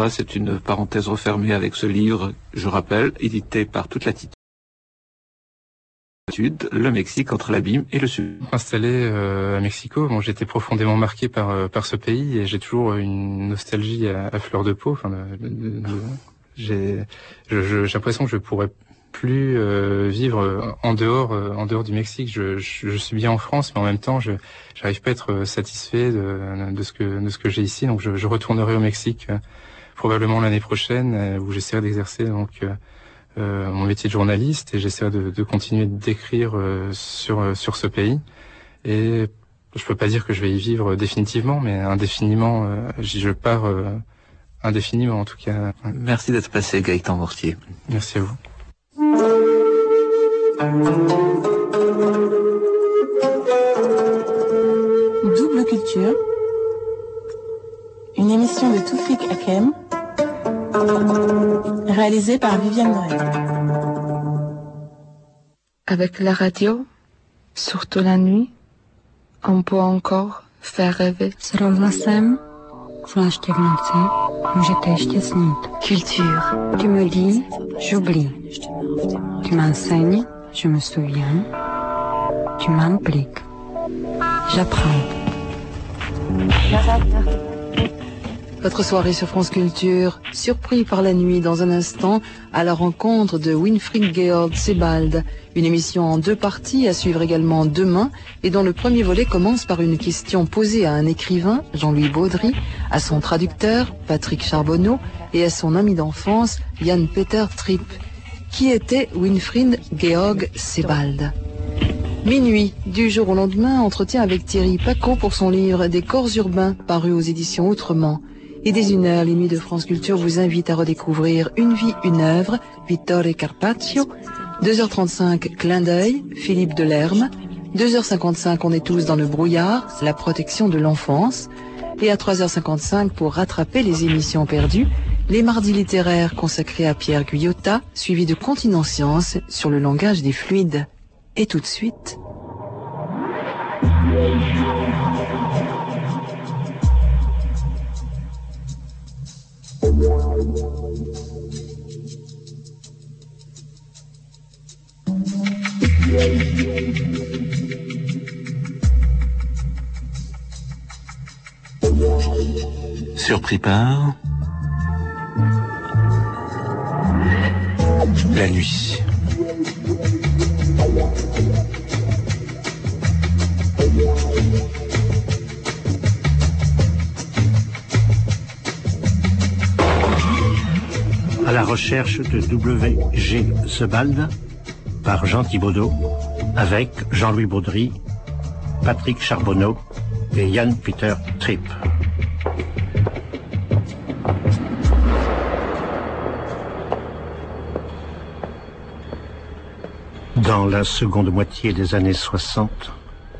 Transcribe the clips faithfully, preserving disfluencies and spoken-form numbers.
fois, c'est une parenthèse refermée avec ce livre, je rappelle, édité par Toute Latitude, le Mexique entre l'abîme et le sud. Installé euh, à Mexico, bon, j'étais profondément marqué par euh, par ce pays et j'ai toujours une nostalgie à, à fleur de peau. Enfin, de, de, de, j'ai je, je, j'ai l'impression que je pourrais plus euh, vivre en dehors euh, en dehors du Mexique. Je, je, je suis bien en France, mais en même temps, je j'arrive pas à être satisfait de, de ce que de ce que j'ai ici. Donc, je, je retournerai au Mexique euh, probablement l'année prochaine, euh, où j'essaierai d'exercer donc euh, Euh, mon métier de journaliste et j'essaie de, de continuer d'écrire euh, sur euh, sur ce pays. Et je peux pas dire que je vais y vivre définitivement, mais indéfiniment, euh, je pars euh, indéfiniment en tout cas. Merci d'être passé, Gaëtan Mortier. Merci à vous. Double culture, une émission de Toufik Hakem, réalisée par Viviane Noël. Avec la radio, surtout la nuit, on peut encore faire rêver. S rozhlasem, zvláště v noci, můžete ještě snít. Culture. Tu me dis, j'oublie. Tu m'enseignes, je me souviens. Tu m'impliques. J'apprends. Votre soirée sur France Culture, surpris par la nuit dans un instant à la rencontre de Winfried Georg Sebald, une émission en deux parties à suivre également demain et dont le premier volet commence par une question posée à un écrivain, Jean-Louis Baudry, à son traducteur, Patrick Charbonneau, et à son ami d'enfance, Jan-Peter Tripp. Qui était Winfried Georg Sebald? Minuit, du jour au lendemain, entretien avec Thierry Paco pour son livre Des corps urbains, paru aux éditions Autrement. Et dès une heure, les nuits de France Culture vous invitent à redécouvrir Une vie, une œuvre, Vittore Carpaccio. deux heures trente-cinq, Clin d'œil, Philippe Delerme. deux heures cinquante-cinq, On est tous dans le brouillard, la protection de l'enfance. Et à trois heures cinquante-cinq, pour rattraper les émissions perdues, les mardis littéraires consacrés à Pierre Guyotat, suivis de Continent Science sur le langage des fluides. Et tout de suite... Surpris par la nuit. À la recherche de W G Sebald par Jean Thibaudot avec Jean-Louis Baudry, Patrick Charbonneau et Jan-Peter Tripp. Dans la seconde moitié des années soixante,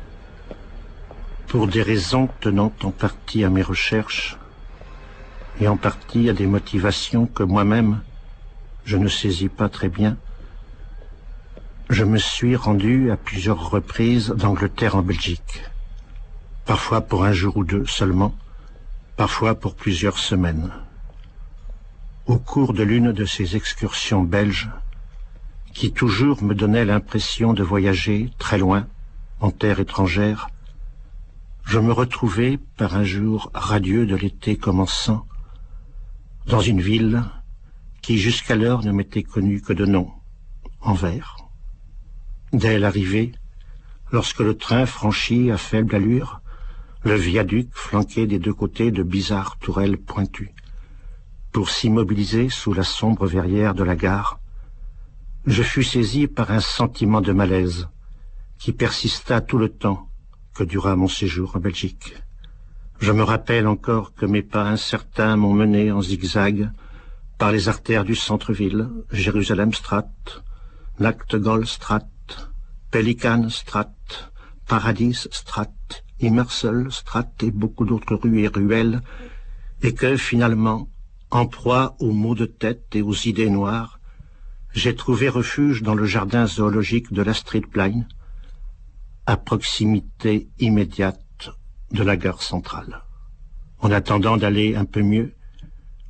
pour des raisons tenant en partie à mes recherches et en partie à des motivations que moi-même je ne saisis pas très bien, je me suis rendu à plusieurs reprises d'Angleterre en Belgique, parfois pour un jour ou deux seulement, parfois pour plusieurs semaines. Au cours de l'une de ces excursions belges, qui toujours me donnait l'impression de voyager très loin, en terre étrangère, je me retrouvai par un jour radieux de l'été commençant, dans une ville qui jusqu'alors ne m'était connue que de nom, Anvers. Dès l'arrivée, lorsque le train franchit à faible allure le viaduc flanqué des deux côtés de bizarres tourelles pointues, pour s'immobiliser sous la sombre verrière de la gare, je fus saisi par un sentiment de malaise qui persista tout le temps que dura mon séjour en Belgique. Je me rappelle encore que mes pas incertains m'ont mené en zigzag par les artères du centre-ville, Jérusalemstraat, Nactgolstraat, Pelikanstraat, Paradisstraat, Immerselstraat et beaucoup d'autres rues et ruelles, et que finalement, en proie aux maux de tête et aux idées noires, j'ai trouvé refuge dans le jardin zoologique de l'Astridplein, à proximité immédiate de la gare centrale. En attendant d'aller un peu mieux,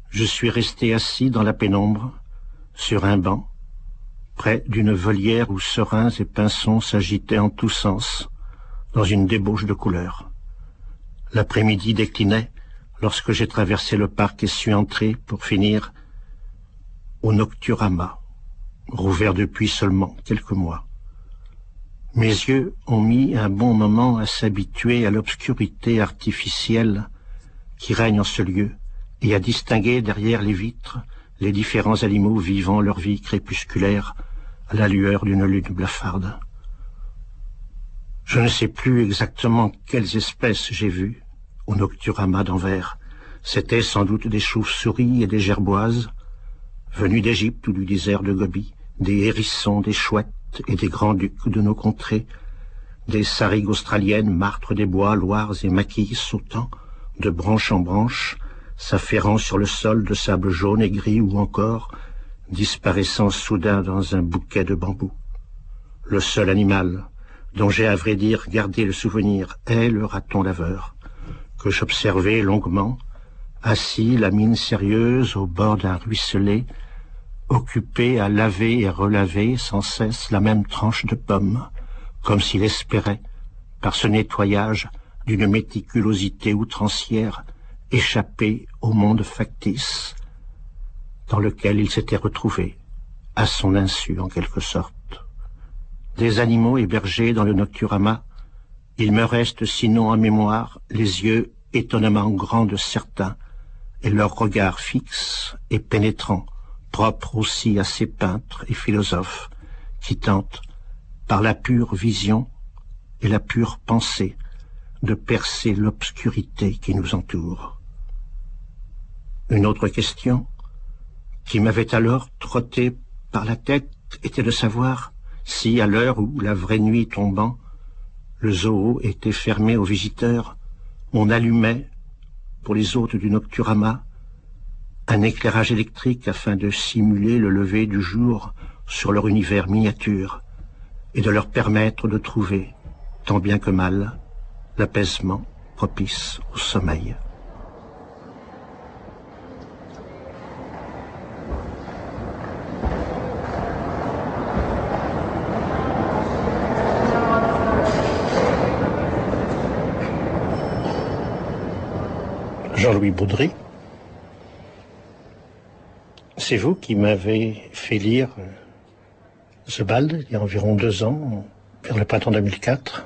je suis resté assis dans la pénombre, sur un banc, près d'une volière où serins et pinsons s'agitaient en tous sens, dans une débauche de couleurs. L'après-midi déclinait lorsque j'ai traversé le parc et suis entré, pour finir, au Nocturama, rouvert depuis seulement quelques mois. Mes yeux ont mis un bon moment à s'habituer à l'obscurité artificielle qui règne en ce lieu et à distinguer derrière les vitres les différents animaux vivant leur vie crépusculaire à la lueur d'une lune blafarde. Je ne sais plus exactement quelles espèces j'ai vues au Nocturama d'Anvers. C'étaient sans doute des chauves-souris et des gerboises, venus d'Égypte ou du désert de Gobi, des hérissons, des chouettes et des grands-ducs de nos contrées, des sarigues australiennes, martres des bois, loirs et maquis sautant de branche en branche, s'affairant sur le sol de sable jaune et gris ou encore disparaissant soudain dans un bouquet de bambous. Le seul animal dont j'ai à vrai dire gardé le souvenir est le raton laveur, que j'observais longuement, assis, la mine sérieuse, au bord d'un ruisselet, occupé à laver et relaver sans cesse la même tranche de pomme, comme s'il espérait, par ce nettoyage d'une méticulosité outrancière, échapper au monde factice dans lequel il s'était retrouvé, à son insu en quelque sorte. Des animaux hébergés dans le Nocturama, il me reste sinon en mémoire les yeux étonnamment grands de certains et leur regard fixe et pénétrant, propre aussi à ces peintres et philosophes qui tentent, par la pure vision et la pure pensée, de percer l'obscurité qui nous entoure. Une autre question qui m'avait alors trotté par la tête était de savoir si, à l'heure où, la vraie nuit tombant, le zoo était fermé aux visiteurs, on allumait, pour les hôtes du Nocturama, un éclairage électrique afin de simuler le lever du jour sur leur univers miniature et de leur permettre de trouver, tant bien que mal, l'apaisement propice au sommeil. Jean-Louis Baudry, c'est vous qui m'avez fait lire Sebald il y a environ deux ans, vers le printemps deux mille quatre.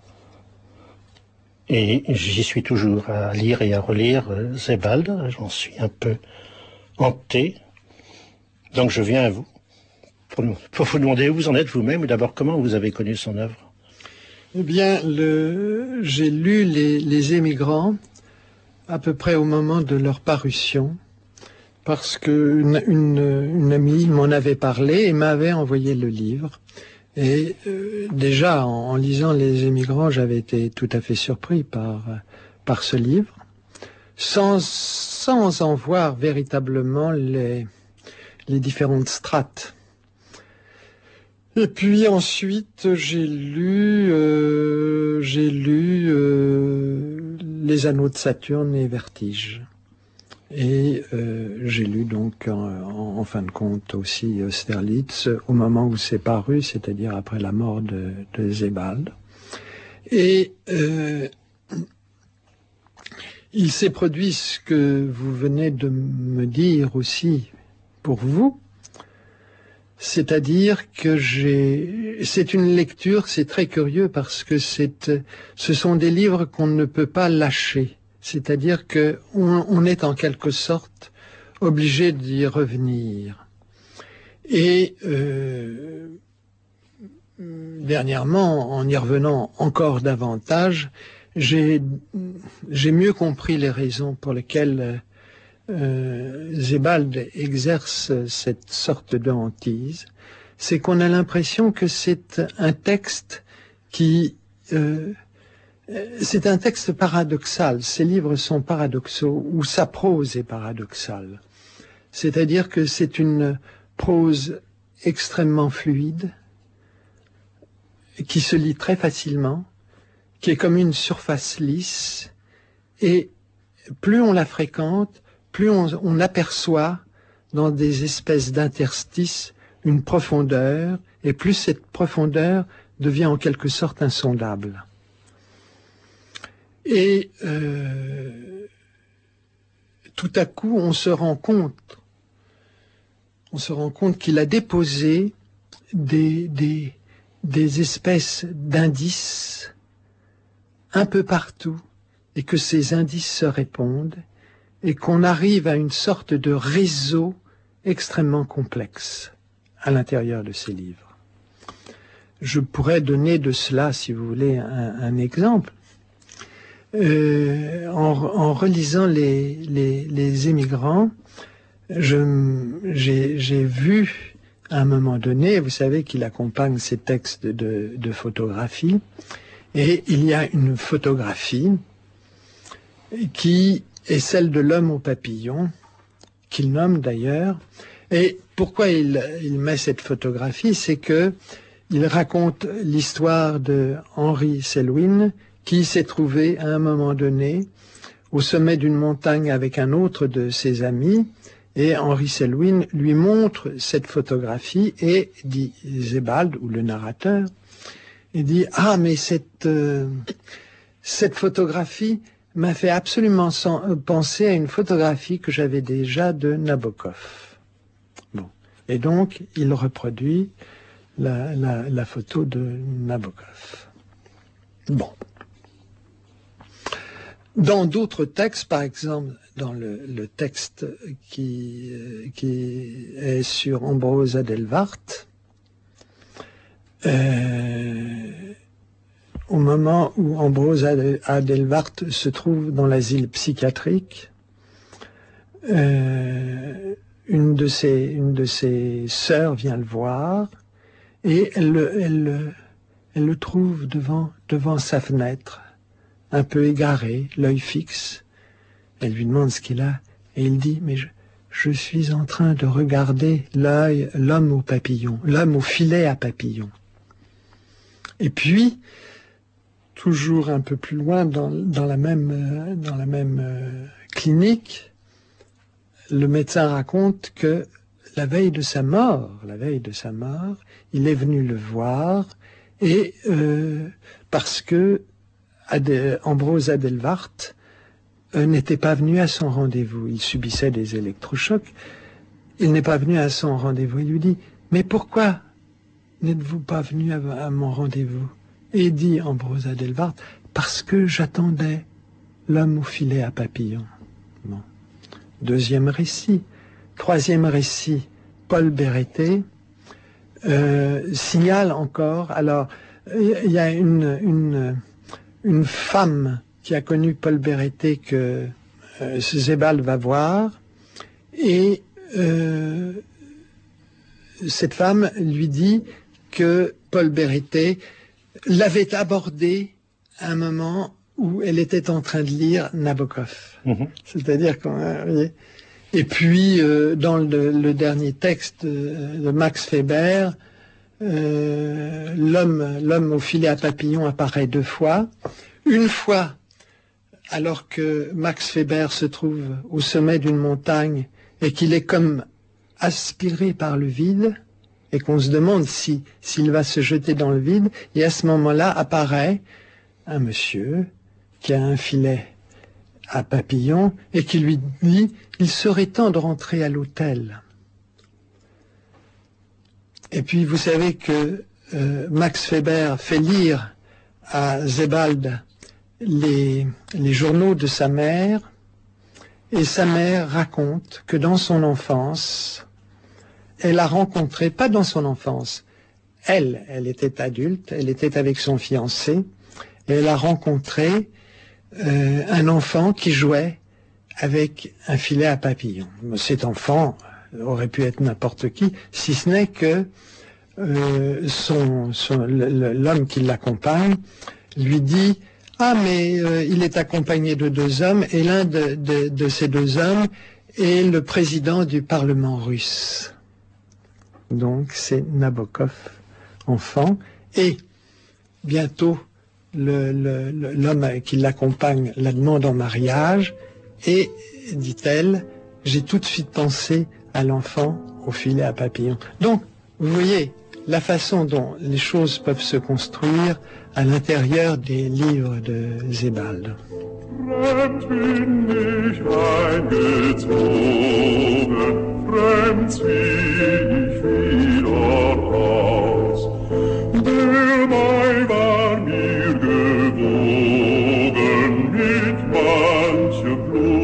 Et j'y suis toujours à lire et à relire Sebald. J'en suis un peu hanté. Donc je viens à vous pour, pour vous demander où vous en êtes vous-même et d'abord comment vous avez connu son œuvre. Eh bien, le... j'ai lu les, les Émigrants à peu près au moment de leur parution, parce qu'une une, une amie m'en avait parlé et m'avait envoyé le livre. Et euh, déjà, en, en lisant Les Émigrants, j'avais été tout à fait surpris par, par ce livre, sans, sans en voir véritablement les, les différentes strates. Et puis ensuite, j'ai lu, euh, j'ai lu euh, Les Anneaux de Saturne et Vertige. Et euh, j'ai lu donc en, en fin de compte aussi Austerlitz au moment où c'est paru, c'est-à-dire après la mort de, de Sebald. Et euh, il s'est produit ce que vous venez de me dire aussi pour vous, c'est-à-dire que j'ai, c'est une lecture, c'est très curieux parce que c'est, ce sont des livres qu'on ne peut pas lâcher. C'est-à-dire que on, on est en quelque sorte obligé d'y revenir. Et euh, dernièrement, en y revenant encore davantage, j'ai, j'ai mieux compris les raisons pour lesquelles euh, Sebald exerce cette sorte de hantise. C'est qu'on a l'impression que c'est un texte qui... Euh, C'est un texte paradoxal. Ces livres sont paradoxaux, ou sa prose est paradoxale. C'est-à-dire que c'est une prose extrêmement fluide, qui se lit très facilement, qui est comme une surface lisse, et plus on la fréquente, plus on, on aperçoit dans des espèces d'interstices une profondeur, et plus cette profondeur devient en quelque sorte insondable. Et euh, tout à coup, on se rend compte, on se rend compte qu'il a déposé des, des, des espèces d'indices un peu partout, et que ces indices se répondent, et qu'on arrive à une sorte de réseau extrêmement complexe à l'intérieur de ces livres. Je pourrais donner de cela, si vous voulez, un, un exemple. Euh, en, en relisant les, les, les émigrants, je, j'ai, j'ai vu à un moment donné, vous savez qu'il accompagne ces textes de, de photographie, et il y a une photographie qui est celle de l'homme au papillon, qu'il nomme d'ailleurs. Et pourquoi il, il met cette photographie, c'est que il raconte l'histoire de Henry Selwyn, qui s'est trouvé à un moment donné au sommet d'une montagne avec un autre de ses amis, et Henry Selwyn lui montre cette photographie et dit Sebald, ou le narrateur, il dit « Ah, mais cette, euh, cette photographie m'a fait absolument sans, euh, penser à une photographie que j'avais déjà de Nabokov. » Bon. Et donc, il reproduit la, la, la photo de Nabokov. Bon. Dans d'autres textes, par exemple, dans le, le texte qui, euh, qui est sur Ambrose Adelwart, euh, au moment où Ambrose Adelwart se trouve dans l'asile psychiatrique, euh, une de ses, une de ses sœurs vient le voir et elle le, elle, elle le trouve devant, devant sa fenêtre, un peu égaré, l'œil fixe. Elle lui demande ce qu'il a et il dit « Mais je, je suis en train de regarder l'œil, l'homme au papillon, l'homme au filet à papillon. » Et puis, toujours un peu plus loin, dans, dans la même, euh, dans la même euh, clinique, le médecin raconte que la veille de sa mort, la veille de sa mort, il est venu le voir et euh, parce que Ade, Ambrose Adelwart euh, n'était pas venu à son rendez-vous, il subissait des électrochocs, il n'est pas venu à son rendez-vous. Il lui dit « Mais pourquoi n'êtes-vous pas venu à, à mon rendez-vous ?» Et dit Ambrose Adelwart, parce que j'attendais l'homme au filet à papillon. Bon. Deuxième récit. Troisième récit, Paul Béreté euh, signale encore, alors il y a une, une, une femme qui a connu Paul Béreté que euh, Sebald va voir, et euh, cette femme lui dit que Paul Béreté l'avait abordé à un moment où elle était en train de lire Nabokov. Mmh. C'est-à-dire qu'on... Euh, et puis, euh, dans le, le dernier texte euh, de Max Weber, euh, l'homme, l'homme au filet à papillon apparaît deux fois. Une fois, alors que Max Weber se trouve au sommet d'une montagne et qu'il est comme aspiré par le vide, et qu'on se demande si, s'il va se jeter dans le vide, et à ce moment-là apparaît un monsieur qui a un filet à papillon et qui lui dit « Il serait temps de rentrer à l'hôtel ». Et puis vous savez que euh, Max Weber fait lire à Sebald les, les journaux de sa mère, et sa mère raconte que dans son enfance, elle a rencontré, pas dans son enfance, elle, elle était adulte, elle était avec son fiancé, et elle a rencontré euh, un enfant qui jouait avec un filet à papillon. Cet enfant aurait pu être n'importe qui, si ce n'est que euh, son, son, l'homme qui l'accompagne lui dit « Ah, mais euh, il est accompagné de deux hommes, et l'un de, de, de ces deux hommes est le président du Parlement russe. » Donc c'est Nabokov, enfant, et bientôt le, le, le, l'homme qui l'accompagne la demande en mariage, et, dit-elle, j'ai tout de suite pensé à l'enfant au filet à papillons. Donc, vous voyez la façon dont les choses peuvent se construire à l'intérieur des livres de Sebald. Fremd bin ich eingezogen, fremd zieh ich wieder raus. Der Mai war mir gewogen mit manchem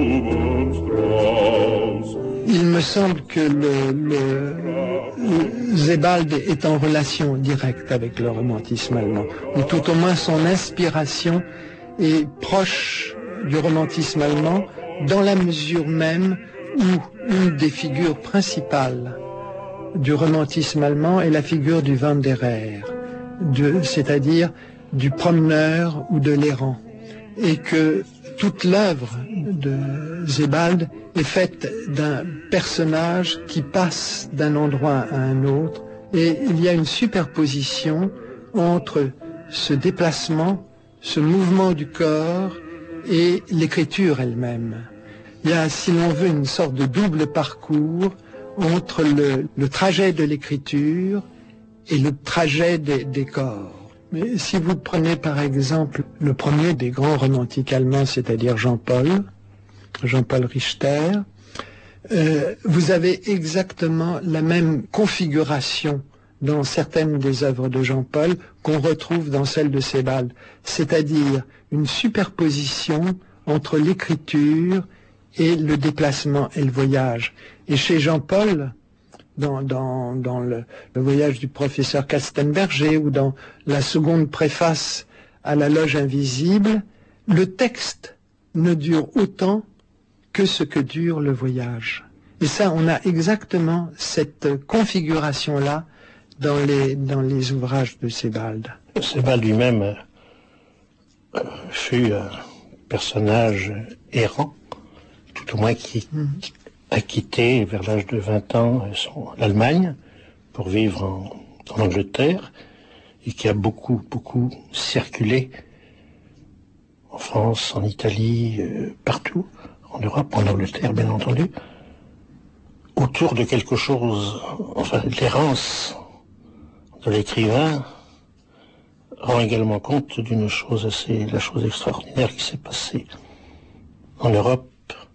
Blumenstrauß. Il me semble que le, le, le Sebald est en relation directe avec le romantisme allemand, ou tout au moins son inspiration est proche du romantisme allemand dans la mesure même où une des figures principales du romantisme allemand est la figure du Wanderer, de, c'est-à-dire du promeneur ou de l'errant, et que toute l'œuvre de Sebald est faite d'un personnage qui passe d'un endroit à un autre, et il y a une superposition entre ce déplacement, ce mouvement du corps et l'écriture elle-même. Il y a, si l'on veut, une sorte de double parcours entre le, le trajet de l'écriture et le trajet des, des corps. Mais si vous prenez par exemple le premier des grands romantiques allemands, c'est-à-dire Jean-Paul, Jean-Paul Richter, euh, vous avez exactement la même configuration dans certaines des œuvres de Jean-Paul qu'on retrouve dans celles de Sebald, c'est-à-dire une superposition entre l'écriture et le déplacement et le voyage. Et chez Jean-Paul, dans, dans, dans le, le voyage du professeur Kastenberger ou dans la seconde préface à la Loge invisible, le texte ne dure autant que ce que dure le voyage. Et ça, on a exactement cette configuration-là dans les, dans les ouvrages de Sebald. Sebald lui-même euh, fut un personnage errant, tout au moins qui mmh. a quitté vers l'âge de vingt ans son, l'Allemagne pour vivre en, en Angleterre et qui a beaucoup, beaucoup circulé en France, en Italie, euh, partout, en Europe, en Angleterre bien entendu, autour de quelque chose, enfin l'errance de l'écrivain rend également compte d'une chose assez, la chose extraordinaire qui s'est passée en Europe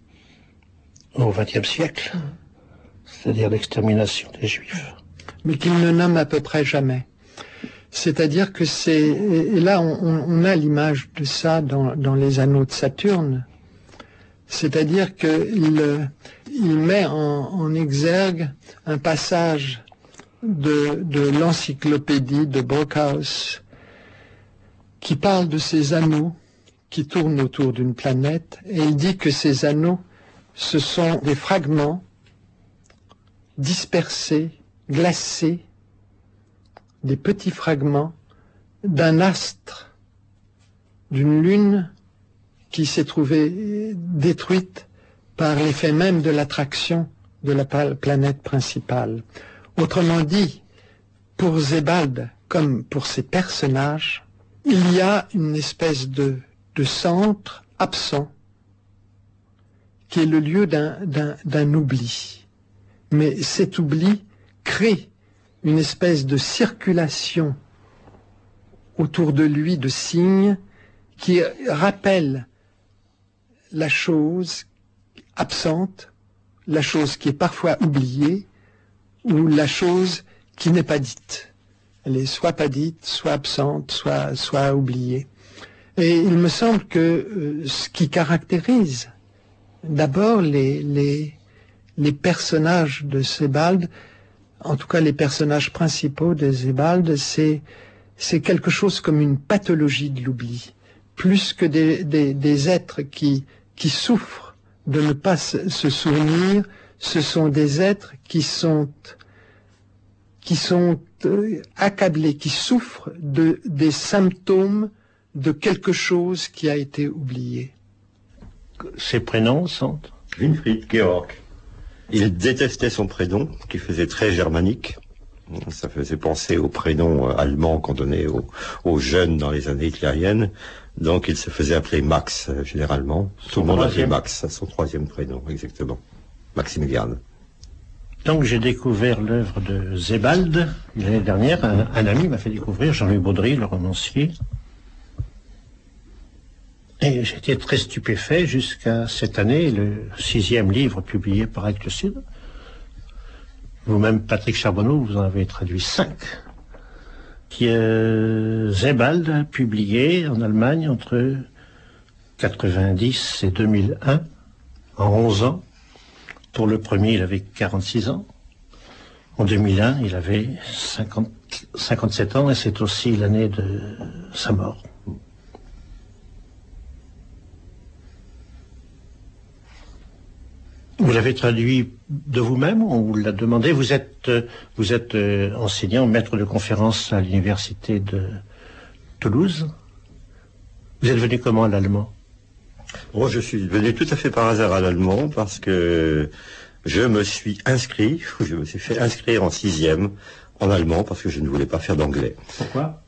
au vingtième siècle, c'est-à-dire l'extermination des Juifs. Mais qu'il ne nomme à peu près jamais. C'est-à-dire que c'est... Et là, on, on a l'image de ça dans, dans les Anneaux de Saturne. C'est-à-dire qu'il il met en, en exergue un passage de, de l'encyclopédie de Brockhaus qui parle de ces anneaux qui tournent autour d'une planète, et il dit que ces anneaux, ce sont des fragments dispersés, glacés, des petits fragments d'un astre, d'une lune qui s'est trouvée détruite par l'effet même de l'attraction de la planète principale. Autrement dit, pour Sebald, comme pour ses personnages, il y a une espèce de, de centre absent qui est le lieu d'un, d'un, d'un oubli. Mais cet oubli crée une espèce de circulation autour de lui de signes qui rappellent la chose absente, la chose qui est parfois oubliée, ou la chose qui n'est pas dite. Elle est soit pas dite, soit absente, soit, soit oubliée. Et il me semble que euh, ce qui caractérise d'abord les, les, les personnages de Sebald, en tout cas les personnages principaux de Sebald, c'est, c'est quelque chose comme une pathologie de l'oubli. Plus que des, des, des êtres qui, qui souffrent de ne pas se, se souvenir, ce sont des êtres qui sont, qui sont euh, accablés, qui souffrent de, des symptômes de quelque chose qui a été oublié. Ses prénoms sont Winfried Georg. Il détestait son prénom, qui faisait très germanique. Ça faisait penser au prénom allemand qu'on donnait aux, aux jeunes dans les années hitlériennes. Donc il se faisait appeler Max, généralement. Tout le monde l'appelait Max, son troisième prénom, exactement. Maximilian. Donc j'ai découvert l'œuvre de Sebald l'année dernière. Un, un ami m'a fait découvrir Jean-Louis Baudry, le romancier. Et j'étais très stupéfait jusqu'à cette année, le sixième livre publié par Actes Sud. Vous-même, Patrick Charbonneau, vous en avez traduit cinq. Qui euh, Sebald a publié en Allemagne entre quatre-vingt-dix et deux mille un, en onze ans. Pour le premier, il avait quarante-six ans. En deux mille un, il avait cinquante, cinquante-sept ans, et c'est aussi l'année de sa mort. Vous l'avez traduit de vous-même ou on vous l'a demandé? Vous êtes, vous êtes enseignant, maître de conférence à l'université de Toulouse. Vous êtes venu comment à l'allemand? Bon, je suis venu tout à fait par hasard à l'allemand parce que je me suis inscrit, je me suis fait inscrire en sixième en allemand parce que je ne voulais pas faire d'anglais. Pourquoi?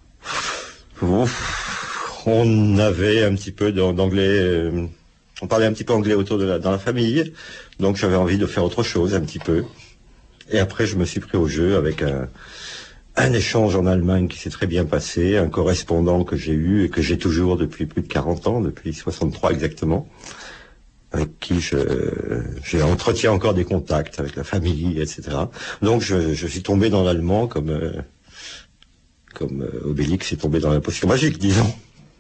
On avait un petit peu d'anglais, euh, on parlait un petit peu anglais autour de la, dans la famille, donc j'avais envie de faire autre chose un petit peu. Et après, je me suis pris au jeu avec un, un échange en Allemagne qui s'est très bien passé, un correspondant que j'ai eu et que j'ai toujours depuis plus de quarante ans, depuis soixante-trois exactement, avec qui je, je entretiens encore des contacts avec la famille, et cetera. Donc je, je suis tombé dans l'allemand comme, euh, comme euh, Obélix est tombé dans la potion magique, disons.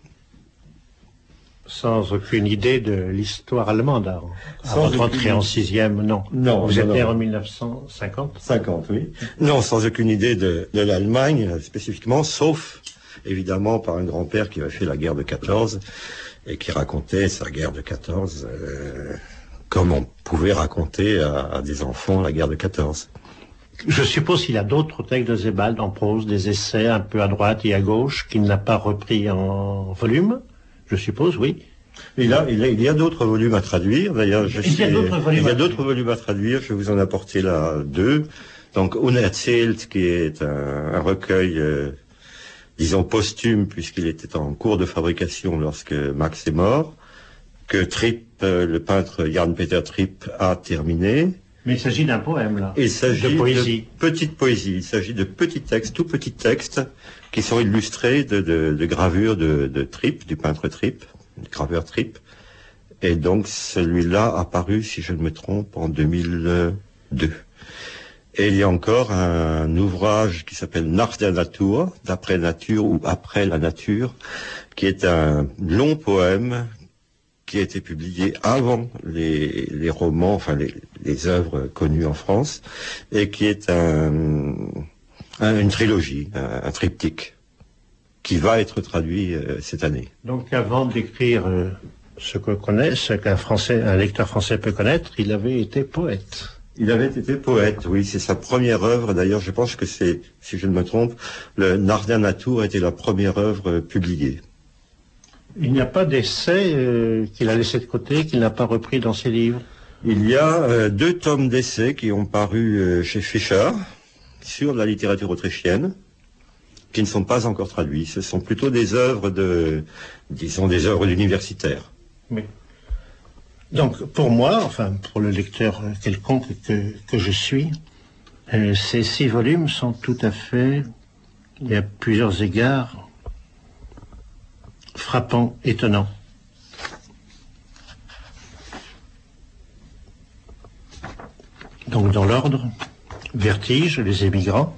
Sans aucune idée de l'histoire allemande, avant Sans votre entrée en sixième, non. Non. Vous non, êtes non. né en mille neuf cent cinquante? cinquante, oui. Non, sans aucune idée de, de l'Allemagne, spécifiquement, sauf, évidemment, par un grand-père qui avait fait la guerre de quatorze, et qui racontait sa guerre de quatorze, euh, comme on pouvait raconter à, à des enfants la guerre de quatorze. Je suppose qu'il y a d'autres textes de Sebald en prose, des essais un peu à droite et à gauche, qu'il n'a pas repris en volume. Je suppose, oui. Il, a, il, a, il y a d'autres volumes à traduire. D'ailleurs, je il y a d'autres volumes, il y a d'autres volumes à traduire. Je vais vous en apporter là deux. Donc, Unerzählt, qui est un, un recueil, euh, disons, posthume, puisqu'il était en cours de fabrication lorsque Max est mort, que Tripp, euh, le peintre Jan-Peter Tripp, a terminé. Mais il s'agit d'un poème, là. Il s'agit de poésie. de petite poésie. Il s'agit de petits textes, tout petits textes, qui sont illustrés de, de, de gravures de, de Tripp, du peintre Tripp, du graveur Tripp. Et donc, celui-là a paru, si je ne me trompe, en deux mille deux. Et il y a encore un ouvrage qui s'appelle Nach der Natur, d'après nature ou après la nature, qui est un long poème qui a été publié avant les, les romans, enfin les, les œuvres connues en France, et qui est un, un, une trilogie, un, un triptyque, qui va être traduit euh, cette année. Donc avant d'écrire euh, ce que connaît, ce qu'un français, un lecteur français peut connaître, il avait été poète. Il avait été poète, oui, c'est sa première œuvre. D'ailleurs, je pense que c'est, si je ne me trompe, le Nach der Natur était la première œuvre publiée. Il n'y a pas d'essai euh, qu'il a laissé de côté, qu'il n'a pas repris dans ses livres? Il y a euh, deux tomes d'essais qui ont paru euh, chez Fischer sur la littérature autrichienne, qui ne sont pas encore traduits. Ce sont plutôt des œuvres de, disons, des œuvres d'universitaires. Oui. Donc, pour moi, enfin, pour le lecteur quelconque que, que je suis, euh, ces six volumes sont tout à fait, et à plusieurs égards, frappants, étonnants. Donc, dans l'ordre, Vertige, Les émigrants,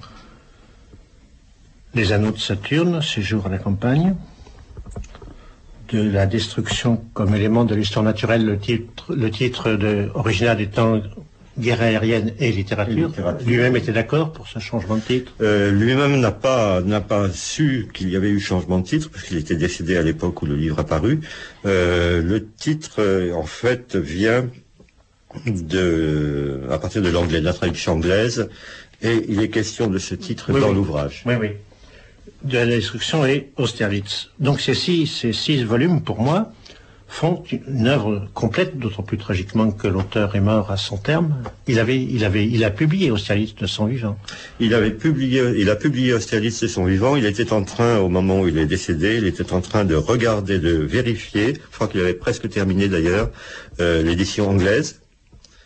Les anneaux de Saturne, Séjour à la campagne, de la destruction comme élément de l'histoire naturelle, le titre, le titre de, original étant Guerre aérienne et littérature. littérature. Lui-même était d'accord pour ce changement de titre? euh, Lui-même n'a pas, n'a pas su qu'il y avait eu changement de titre, parce qu'il était décédé à l'époque où le livre a paru. Euh, le titre, euh, en fait, vient de, à partir de l'anglais, de la traduction anglaise, et il est question de ce titre oui, dans oui. l'ouvrage. Oui, oui. De la destruction et Austerlitz. Donc ces six, ces six volumes, pour moi, font une œuvre complète, d'autant plus tragiquement que l'auteur est mort à son terme. Il avait, il avait, il a publié Austerlitz de son vivant. Il avait publié, il a publié Austerlitz de son vivant. Il était en train, au moment où il est décédé, il était en train de regarder, de vérifier. Je crois qu'il avait presque terminé d'ailleurs euh, l'édition anglaise.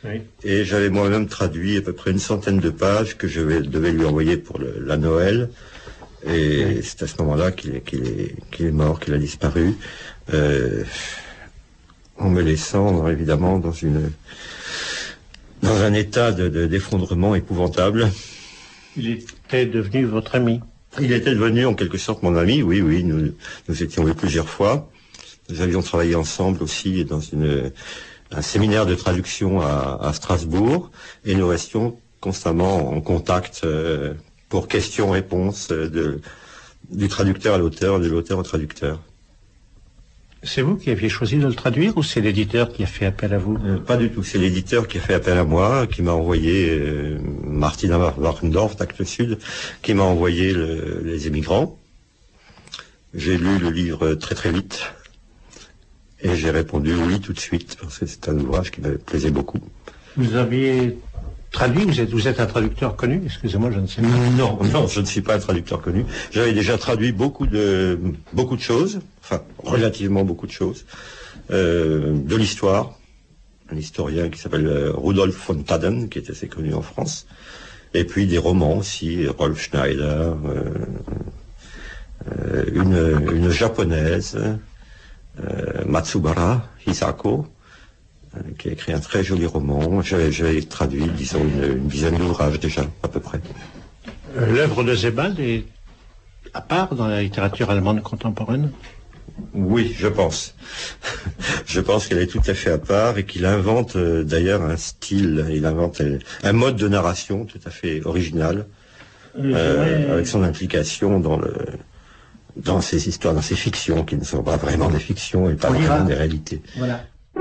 Oui. Et j'avais moi-même traduit à peu près une centaine de pages que je vais, devais lui envoyer pour le, la Noël. Et oui. C'est à ce moment-là qu'il est, qu'il est, qu'il est mort, qu'il a disparu, euh, en me laissant évidemment dans une dans un état de, de, d'effondrement épouvantable. Il était devenu votre ami? Il était devenu en quelque sorte mon ami, oui, oui. Nous nous étions vus plusieurs fois. Nous avions travaillé ensemble aussi dans une un séminaire de traduction à, à Strasbourg, et nous restions constamment en contact euh, pour questions-réponses euh, de, du traducteur à l'auteur, de l'auteur au traducteur. C'est vous qui aviez choisi de le traduire, ou c'est l'éditeur qui a fait appel à vous? euh, Pas du tout, c'est l'éditeur qui a fait appel à moi, qui m'a envoyé, euh, Martina Warendorf, d'Actes Sud, qui m'a envoyé le, les émigrants. J'ai lu le livre très très vite. Et j'ai répondu oui tout de suite, parce que c'est un ouvrage qui me plaisait beaucoup. Vous aviez traduit, vous êtes, vous êtes un traducteur connu? Excusez-moi, je ne sais pas. Non, non, je ne suis pas un traducteur connu. J'avais déjà traduit beaucoup de, beaucoup de choses, enfin, relativement beaucoup de choses, euh, de l'histoire. Un historien qui s'appelle euh, Rudolf von Taden, qui est assez connu en France. Et puis des romans aussi, Rolf Schneider, euh, euh, une, une japonaise, Euh, Matsubara Hisako, euh, qui a écrit un très joli roman. J'avais, j'avais traduit, disons, une, une dizaine d'ouvrages déjà, à peu près. Euh, l'œuvre de Sebald est à part dans la littérature allemande contemporaine? Oui, je pense. Je pense qu'elle est tout à fait à part, et qu'il invente euh, d'ailleurs un style, il invente euh, un mode de narration tout à fait original, euh, avec son implication dans le... dans ces histoires, dans ces fictions qui ne sont pas vraiment des fictions et pas On vraiment ira. des réalités. Voilà.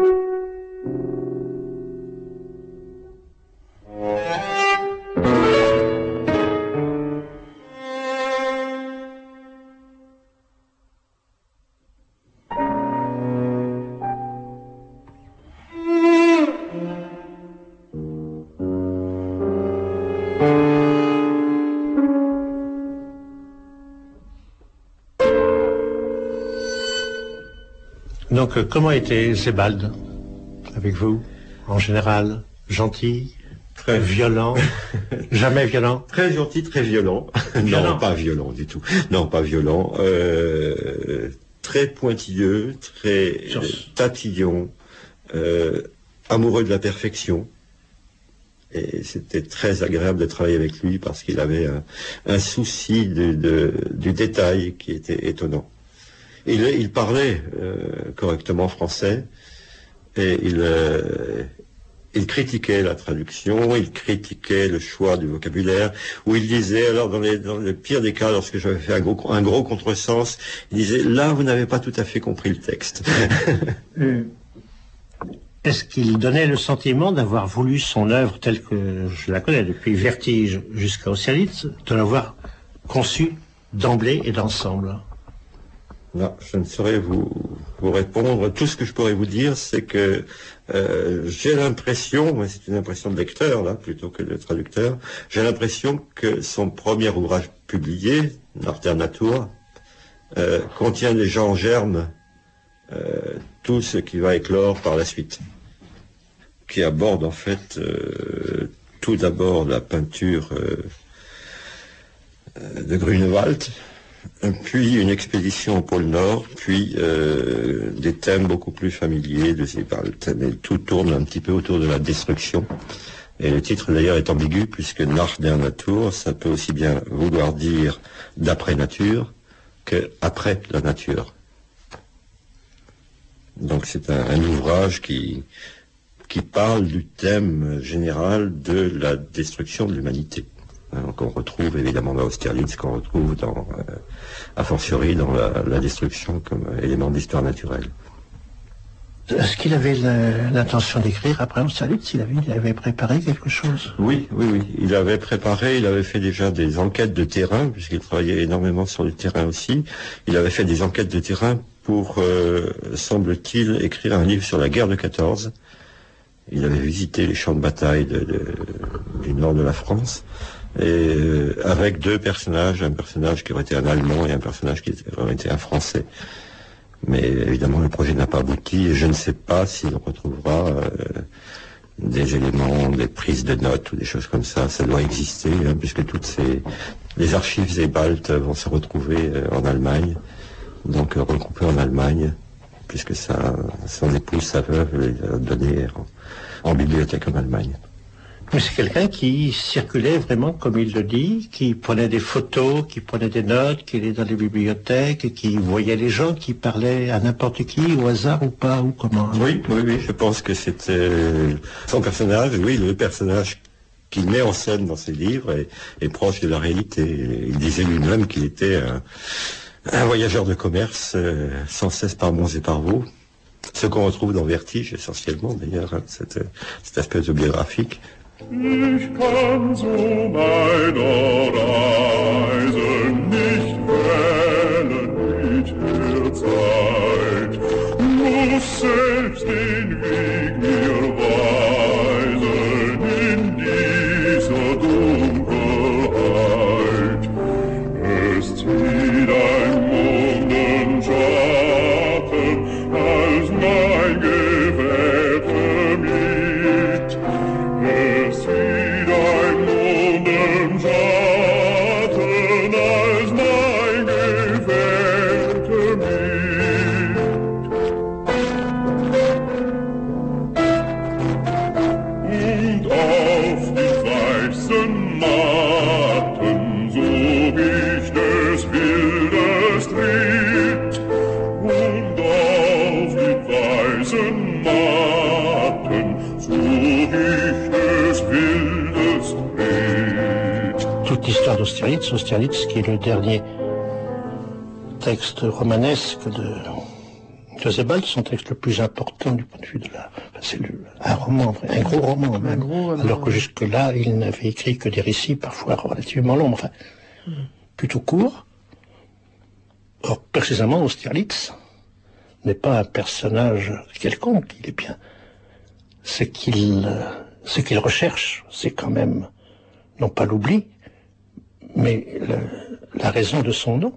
Donc, euh, comment était Sebald avec vous, en général? Gentil, Très violent, jamais violent? Très gentil, très violent. Violent. Non, pas violent du tout. Non, pas violent. Euh, très pointilleux, très Sur- euh, tatillon, euh, amoureux de la perfection. Et c'était très agréable de travailler avec lui parce qu'il avait un, un souci de, de, du détail qui était étonnant. Il, il parlait euh, correctement français, et il, euh, il critiquait la traduction, il critiquait le choix du vocabulaire, où il disait, alors dans, les, dans le pire des cas, lorsque j'avais fait un gros, un gros contresens, il disait, là vous n'avez pas tout à fait compris le texte. Euh, Est-ce qu'il donnait le sentiment d'avoir voulu son œuvre telle que je la connais, depuis Vertige jusqu'à Austerlitz, de l'avoir conçue d'emblée et d'ensemble? Non, je ne saurais vous, vous répondre. Tout ce que je pourrais vous dire, c'est que euh, j'ai l'impression, mais c'est une impression de lecteur, là, plutôt que de traducteur, j'ai l'impression que son premier ouvrage publié, Narter Natur, euh, contient déjà en germe euh, tout ce qui va éclore par la suite, qui aborde en fait euh, tout d'abord la peinture euh, de Grunewald, puis une expédition au pôle Nord, puis euh, des thèmes beaucoup plus familiers de Sebald. Mais tout tourne un petit peu autour de la destruction. Et le titre d'ailleurs est ambigu, puisque Nach der Natur, ça peut aussi bien vouloir dire d'après nature que après la nature. Donc c'est un, un ouvrage qui, qui parle du thème général de la destruction de l'humanité. Hein, qu'on retrouve évidemment dans Austerlitz, qu'on retrouve dans, euh, a fortiori dans la, la destruction comme élément d'histoire naturelle. Est-ce qu'il avait la- l'intention d'écrire après Austerlitz? Il avait, il avait préparé quelque chose? Oui, oui, oui. Il avait préparé, il avait fait déjà des enquêtes de terrain, puisqu'il travaillait énormément sur le terrain aussi. Il avait fait des enquêtes de terrain pour, euh, semble-t-il, écrire un livre sur la guerre de quatorze. Il avait visité les champs de bataille de, de, du nord de la France, et euh, avec deux personnages, un personnage qui aurait été un Allemand et un personnage qui aurait été un Français. Mais évidemment, le projet n'a pas abouti, et je ne sais pas s'il retrouvera euh, des éléments, des prises de notes ou des choses comme ça. Ça doit exister, hein, puisque toutes ces les archives Sebald vont se retrouver euh, en Allemagne, donc euh, regroupées en Allemagne, puisque ça, son épouse, sa veuve, les a données en, en bibliothèque en Allemagne. Mais c'est quelqu'un qui circulait vraiment, comme il le dit, qui prenait des photos, qui prenait des notes, qui allait dans les bibliothèques, qui voyait les gens, qui parlait à n'importe qui, au hasard ou pas, ou comment. Oui, oui, oui, je pense que c'était son personnage, oui, le personnage qu'il met en scène dans ses livres est, est proche de la réalité. Il disait lui-même qu'il était un, un voyageur de commerce, euh, sans cesse par bons et par beaux. Ce qu'on retrouve dans Vertige, essentiellement, d'ailleurs, hein, cette, cette aspect autobiographique. Ich kann zu meiner Reise nicht wählen mit der Zeit, muss selbst den Weg mir weisen in dieser Dunkelheit. Es zieht ein Mondenschatten als mein Gefährte mit. Es zieht ein Mondenschatten als mein Gefährte mit. Und auf die weißen Matten such ich des Bildes Tritt. Und auf die weißen Matten such ich des Bildes Tritt. Toute l'histoire d'Austerlitz, Austerlitz qui est le dernier texte romanesque de, de Sebald, son texte le plus important du point de vue de la... Enfin, c'est le, un roman, un gros roman même, gros roman, alors que oui. jusque-là, il n'avait écrit que des récits parfois relativement longs, enfin, mm. plutôt courts. Or, précisément, Austerlitz n'est pas un personnage quelconque, il est bien... Ce qu'il, ce qu'il recherche, c'est quand même, non pas l'oubli, mais le, la raison de son nom.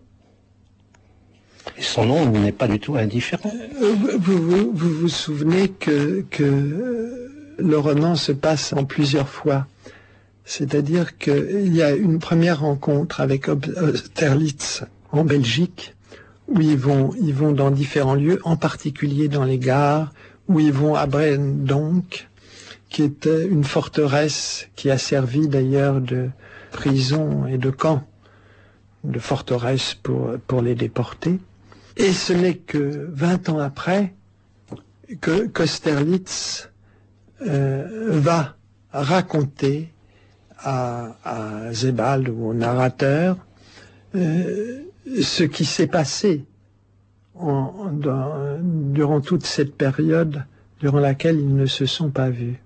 Et son nom n'est pas du tout indifférent. Euh, Vous vous, vous vous souvenez que, que euh, le roman se passe en plusieurs fois. C'est-à-dire qu'il y a une première rencontre avec Austerlitz en Belgique, où ils vont, ils vont dans différents lieux, en particulier dans les gares, où ils vont à Brendonck, qui était une forteresse qui a servi d'ailleurs de prison et de camp, de forteresse pour, pour les déportés. Et ce n'est que vingt ans après que qu'Austerlitz euh, va raconter à, à Sebald ou au narrateur euh, ce qui s'est passé en, dans, durant toute cette période durant laquelle ils ne se sont pas vus.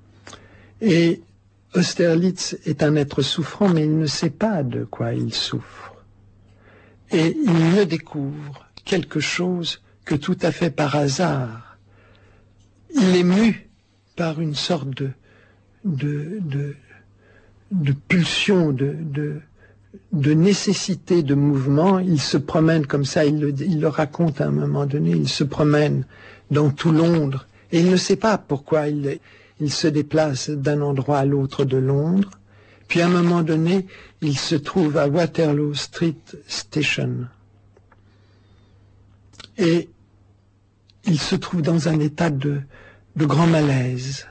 Et Austerlitz est un être souffrant, mais il ne sait pas de quoi il souffre. Et il ne découvre quelque chose que tout à fait par hasard. Il est mu par une sorte de, de, de, de pulsion, de, de, de nécessité de mouvement. Il se promène comme ça, il le, il le raconte à un moment donné, il se promène dans tout Londres, et il ne sait pas pourquoi il, il se déplace d'un endroit à l'autre de Londres. Puis à un moment donné, il se trouve à Waterloo Street Station. Et il se trouve dans un état de, de grand malaise.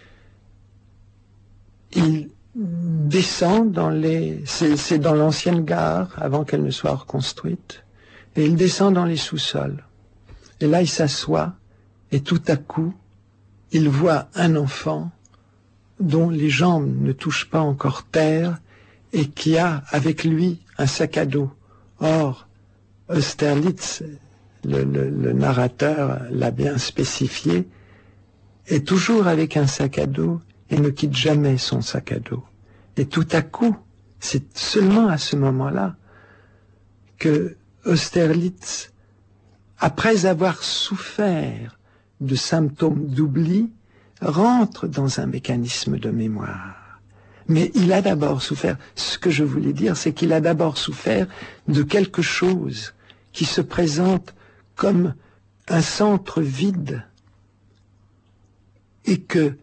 Il descend dans les... C'est, c'est dans l'ancienne gare, avant qu'elle ne soit reconstruite. Et il descend dans les sous-sols. Et là, il s'assoit, et tout à coup, il voit un enfant dont les jambes ne touchent pas encore terre, et qui a avec lui un sac à dos. Or, Austerlitz, le, le, le narrateur l'a bien spécifié, est toujours avec un sac à dos et ne quitte jamais son sac à dos. Et tout à coup, c'est seulement à ce moment-là que Austerlitz, après avoir souffert de symptômes d'oubli, rentre dans un mécanisme de mémoire. Mais il a d'abord souffert, ce que je voulais dire, c'est qu'il a d'abord souffert de quelque chose qui se présente comme un centre vide, et que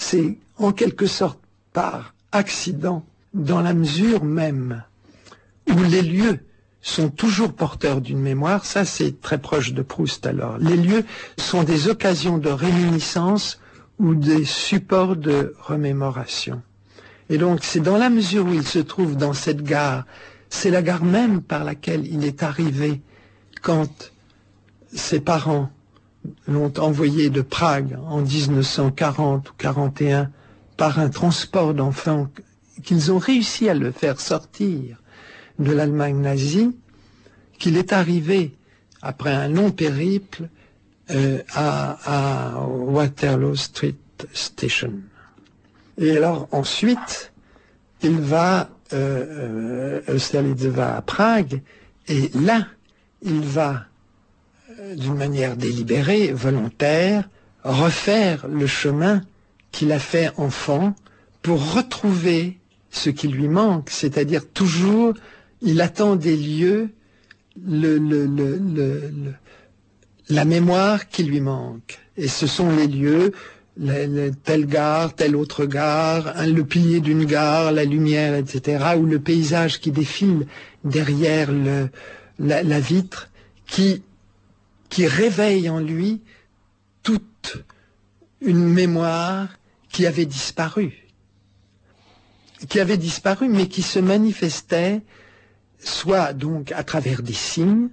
c'est en quelque sorte par accident, dans la mesure même où les lieux sont toujours porteurs d'une mémoire. Ça, c'est très proche de Proust alors. Les lieux sont des occasions de réminiscence ou des supports de remémoration. Et donc, c'est dans la mesure où il se trouve dans cette gare, c'est la gare même par laquelle il est arrivé quand ses parents l'ont envoyé de Prague en mille neuf cent quarante ou quarante et un par un transport d'enfants, qu'ils ont réussi à le faire sortir de l'Allemagne nazie, qu'il est arrivé, après un long périple, euh, à, à Waterloo Street Station. Et alors ensuite, il va, euh, euh, Austerlitz va à Prague, et là, il va, euh, d'une manière délibérée, volontaire, refaire le chemin qu'il a fait enfant pour retrouver ce qui lui manque, c'est-à-dire toujours, il attend des lieux, le, le, le, le, le, la mémoire qui lui manque. Et ce sont les lieux, le, le, telle gare, telle autre gare, hein, le pilier d'une gare, la lumière, et cetera, ou le paysage qui défile derrière le, la, la vitre, qui, qui réveille en lui toute une mémoire qui avait disparu. qui avait disparu, mais qui se manifestait soit donc à travers des signes,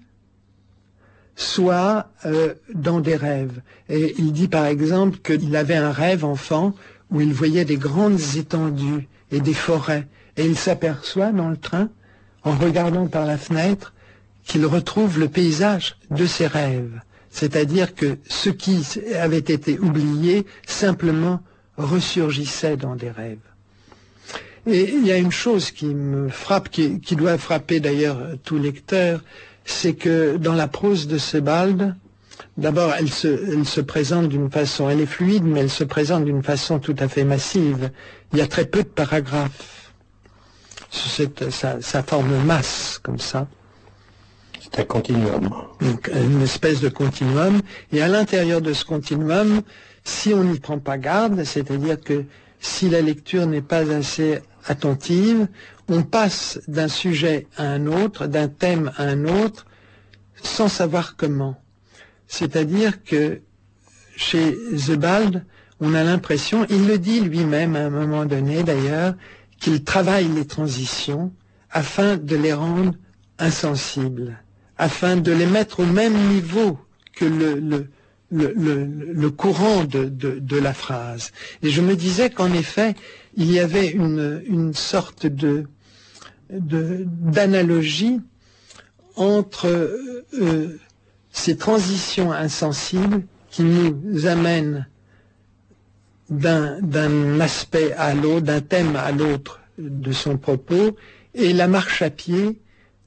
soit euh, dans des rêves. Et il dit par exemple qu'il avait un rêve enfant où il voyait des grandes étendues et des forêts, et il s'aperçoit dans le train, en regardant par la fenêtre, qu'il retrouve le paysage de ses rêves. C'est-à-dire que ce qui avait été oublié simplement ressurgissait dans des rêves. Et il y a une chose qui me frappe, qui, qui doit frapper d'ailleurs tout lecteur, c'est que dans la prose de Sebald, d'abord elle se, elle se présente d'une façon, elle est fluide, mais elle se présente d'une façon tout à fait massive. Il y a très peu de paragraphes. C'est, ça, ça forme masse, comme ça. C'est un continuum. Donc, une espèce de continuum. Et à l'intérieur de ce continuum, si on n'y prend pas garde, c'est-à-dire que si la lecture n'est pas assez attentive, on passe d'un sujet à un autre, d'un thème à un autre, sans savoir comment. C'est-à-dire que chez Sebald, on a l'impression, il le dit lui-même à un moment donné d'ailleurs, qu'il travaille les transitions afin de les rendre insensibles, afin de les mettre au même niveau que le, le, le, le, le courant de, de, de la phrase. Et je me disais qu'en effet, il y avait une, une sorte de, de, d'analogie entre euh, ces transitions insensibles qui nous amènent d'un, d'un aspect à l'autre, d'un thème à l'autre de son propos, et la marche à pied.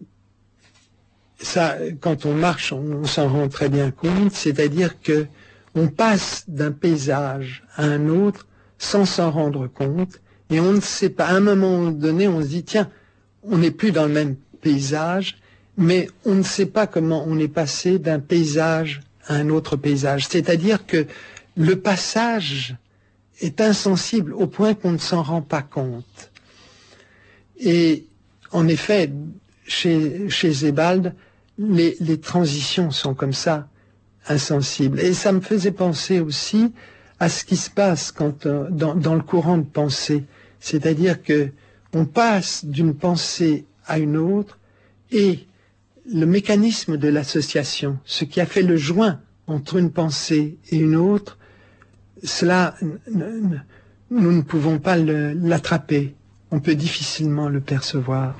Ça, quand on marche, on, on s'en rend très bien compte, c'est-à-dire que on passe d'un paysage à un autre sans s'en rendre compte, et on ne sait pas, à un moment donné, on se dit, tiens, on n'est plus dans le même paysage, mais on ne sait pas comment on est passé d'un paysage à un autre paysage. C'est-à-dire que le passage est insensible au point qu'on ne s'en rend pas compte. Et en effet, chez, chez Sebald, les, les transitions sont comme ça, insensibles. Et ça me faisait penser aussi à ce qui se passe quand, euh, dans, dans le courant de pensée. C'est-à-dire que on passe d'une pensée à une autre, et le mécanisme de l'association, ce qui a fait le joint entre une pensée et une autre, cela, nous ne pouvons pas le, l'attraper. On peut difficilement le percevoir.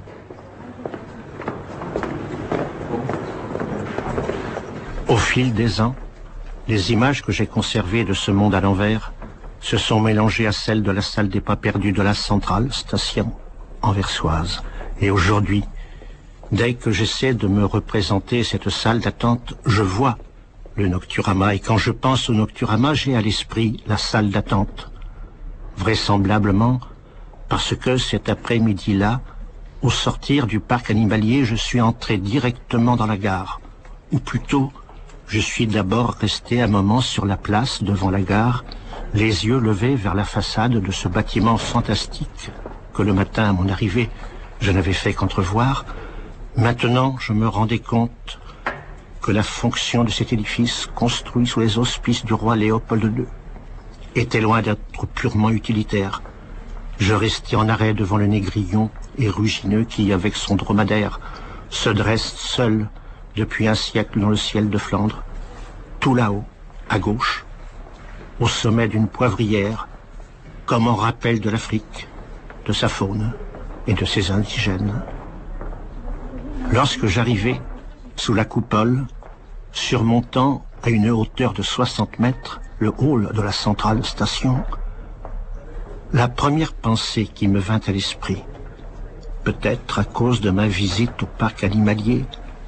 Au fil des ans, les images que j'ai conservées de ce monde à l'envers se sont mélangées à celles de la salle des pas perdus de la centrale station anversoise. Et aujourd'hui, dès que j'essaie de me représenter cette salle d'attente, je vois le Nocturama. Et quand je pense au Nocturama, j'ai à l'esprit la salle d'attente. Vraisemblablement, parce que cet après-midi-là, au sortir du parc animalier, je suis entré directement dans la gare. Ou plutôt, je suis d'abord resté un moment sur la place devant la gare, les yeux levés vers la façade de ce bâtiment fantastique que le matin à mon arrivée, je n'avais fait qu'entrevoir. Maintenant, je me rendais compte que la fonction de cet édifice, construit sous les auspices du roi Léopold deux, était loin d'être purement utilitaire. Je restais en arrêt devant le négrillon et rugineux qui, avec son dromadaire, se dresse seul depuis un siècle dans le ciel de Flandre, tout là-haut, à gauche, au sommet d'une poivrière, comme en rappel de l'Afrique, de sa faune et de ses indigènes. Lorsque j'arrivai sous la coupole, surmontant à une hauteur de soixante mètres le hall de la centrale station, la première pensée qui me vint à l'esprit, peut-être à cause de ma visite au parc animalier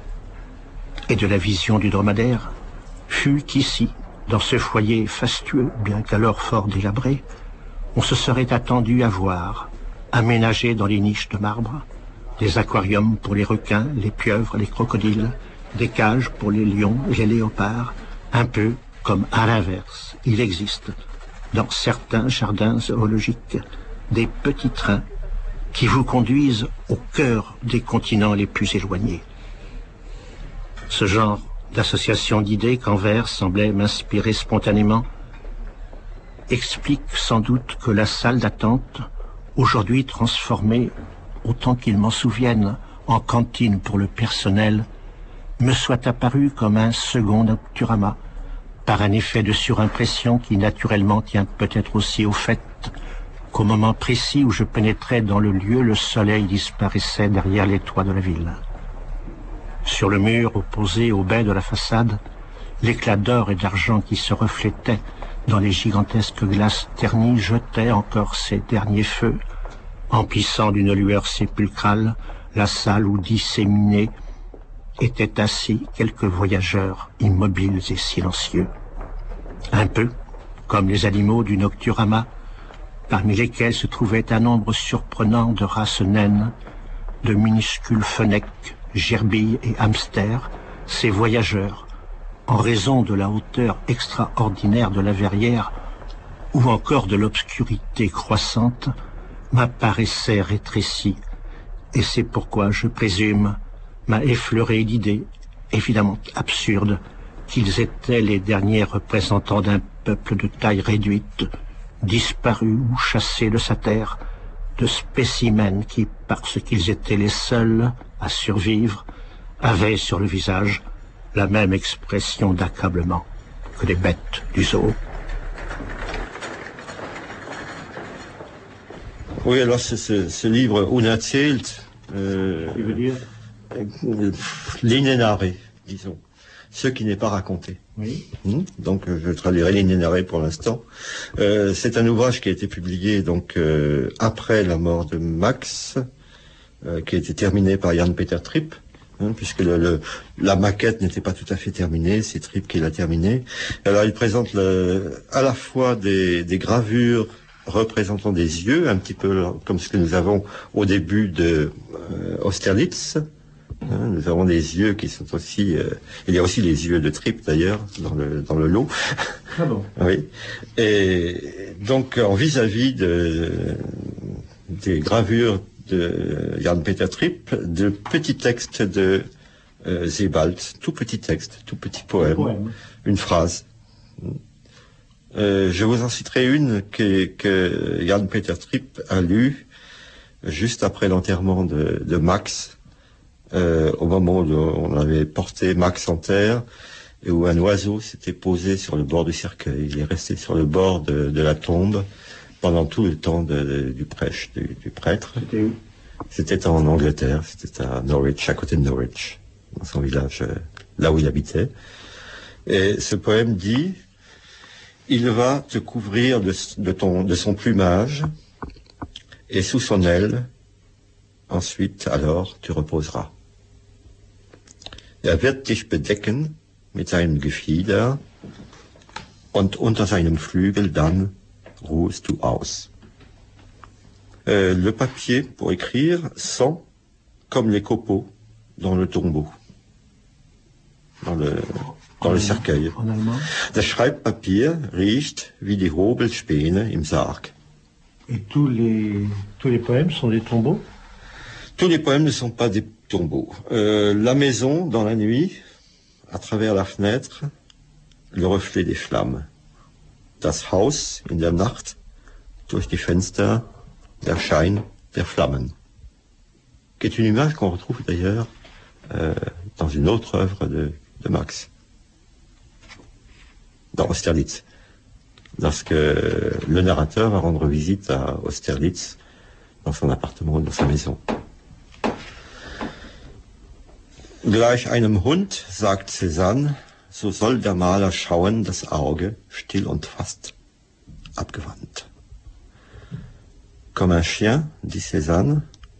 et de la vision du dromadaire, fut qu'ici, dans ce foyer fastueux, bien qu'alors fort délabré, on se serait attendu à voir, aménagés dans les niches de marbre, des aquariums pour les requins, les pieuvres, les crocodiles, des cages pour les lions et les léopards, un peu comme à l'inverse, il existe, dans certains jardins zoologiques, des petits trains qui vous conduisent au cœur des continents les plus éloignés. Ce genre d'association d'idées qu'Anvers semblait m'inspirer spontanément explique sans doute que la salle d'attente, aujourd'hui transformée, autant qu'il m'en souvienne, en cantine pour le personnel, me soit apparue comme un second Nocturama, par un effet de surimpression qui naturellement tient peut-être aussi au fait qu'au moment précis où je pénétrais dans le lieu, le soleil disparaissait derrière les toits de la ville. Sur le mur opposé au baie de la façade, l'éclat d'or et d'argent qui se reflétait dans les gigantesques glaces ternies jetait encore ses derniers feux, emplissant d'une lueur sépulcrale la salle où disséminés étaient assis quelques voyageurs immobiles et silencieux. Un peu comme les animaux du Nocturama, parmi lesquels se trouvait un nombre surprenant de races naines, de minuscules fennecs, gerbilles et hamsters, ces voyageurs, en raison de la hauteur extraordinaire de la verrière ou encore de l'obscurité croissante, m'apparaissaient rétrécis, et c'est pourquoi, je présume, m'a effleuré l'idée, évidemment absurde, qu'ils étaient les derniers représentants d'un peuple de taille réduite, disparu ou chassé de sa terre, de spécimens qui, parce qu'ils étaient les seuls à survivre, avaient sur le visage la même expression d'accablement que les bêtes du zoo. Oui, alors ce, ce, ce livre Unerzählt, euh, Tu veux dire l'inénarré, disons, ce qui n'est pas raconté. Oui. Mmh, donc je traduirai l'inénarré pour l'instant. Euh, c'est un ouvrage qui a été publié donc euh, après la mort de Max, euh, qui a été terminé par Jan Peter Tripp, hein, puisque le, le, la maquette n'était pas tout à fait terminée, c'est Tripp qui l'a terminée. Alors il présente le, à la fois des, des gravures représentant des yeux, un petit peu comme ce que nous avons au début de euh, Austerlitz. Hein, nous avons des yeux qui sont aussi... Euh, il y a aussi les yeux de Tripp d'ailleurs dans le, dans le lot. Ah bon. Oui. Et donc en vis-à-vis de, des gravures de Jan Peter Tripp, de petits textes de euh, Sebald, tout petit texte, tout petit poème, poème. Une phrase. Euh, je vous en citerai une que, que Jan Peter Tripp a lue juste après l'enterrement de, de Max, euh, au moment où on avait porté Max en terre, et où un oiseau s'était posé sur le bord du cercueil. Il est resté sur le bord de, de la tombe pendant tout le temps de, de, du prêche, du, du prêtre. C'était où? C'était en Angleterre, c'était à Norwich, à côté de Norwich, dans son village, euh, là où il habitait. Et ce poème dit: il va te couvrir de, de, ton, de son plumage, et sous son aile, ensuite, alors, tu reposeras. Er wird dich bedecken mit seinem Gefieder, und unter seinem Flügel dann ruhest du aus. Euh, le papier, pour écrire, sent comme les copeaux dans le tombeau. Dans le... dans le cercueil. En allemand. Das Schreibpapier riecht wie die Hobelspäne im Sarg. Et tous les, tous les poèmes sont des tombeaux? Tous les poèmes ne sont pas des tombeaux. Euh, la maison, dans la nuit, à travers la fenêtre, le reflet des flammes. Das Haus in der Nacht, durch die Fenster, der Schein der Flammen. Qui est une image qu'on retrouve d'ailleurs euh, dans une autre œuvre de, de Max. Dans Austerlitz. Lorsque le narrateur va rendre visite à Austerlitz, dans son appartement, dans sa maison. Gleich einem Hund, sagt Cézanne, so soll der Maler schauen, das Auge, still und fast abgewandt. Comme un chien, dit Cézanne,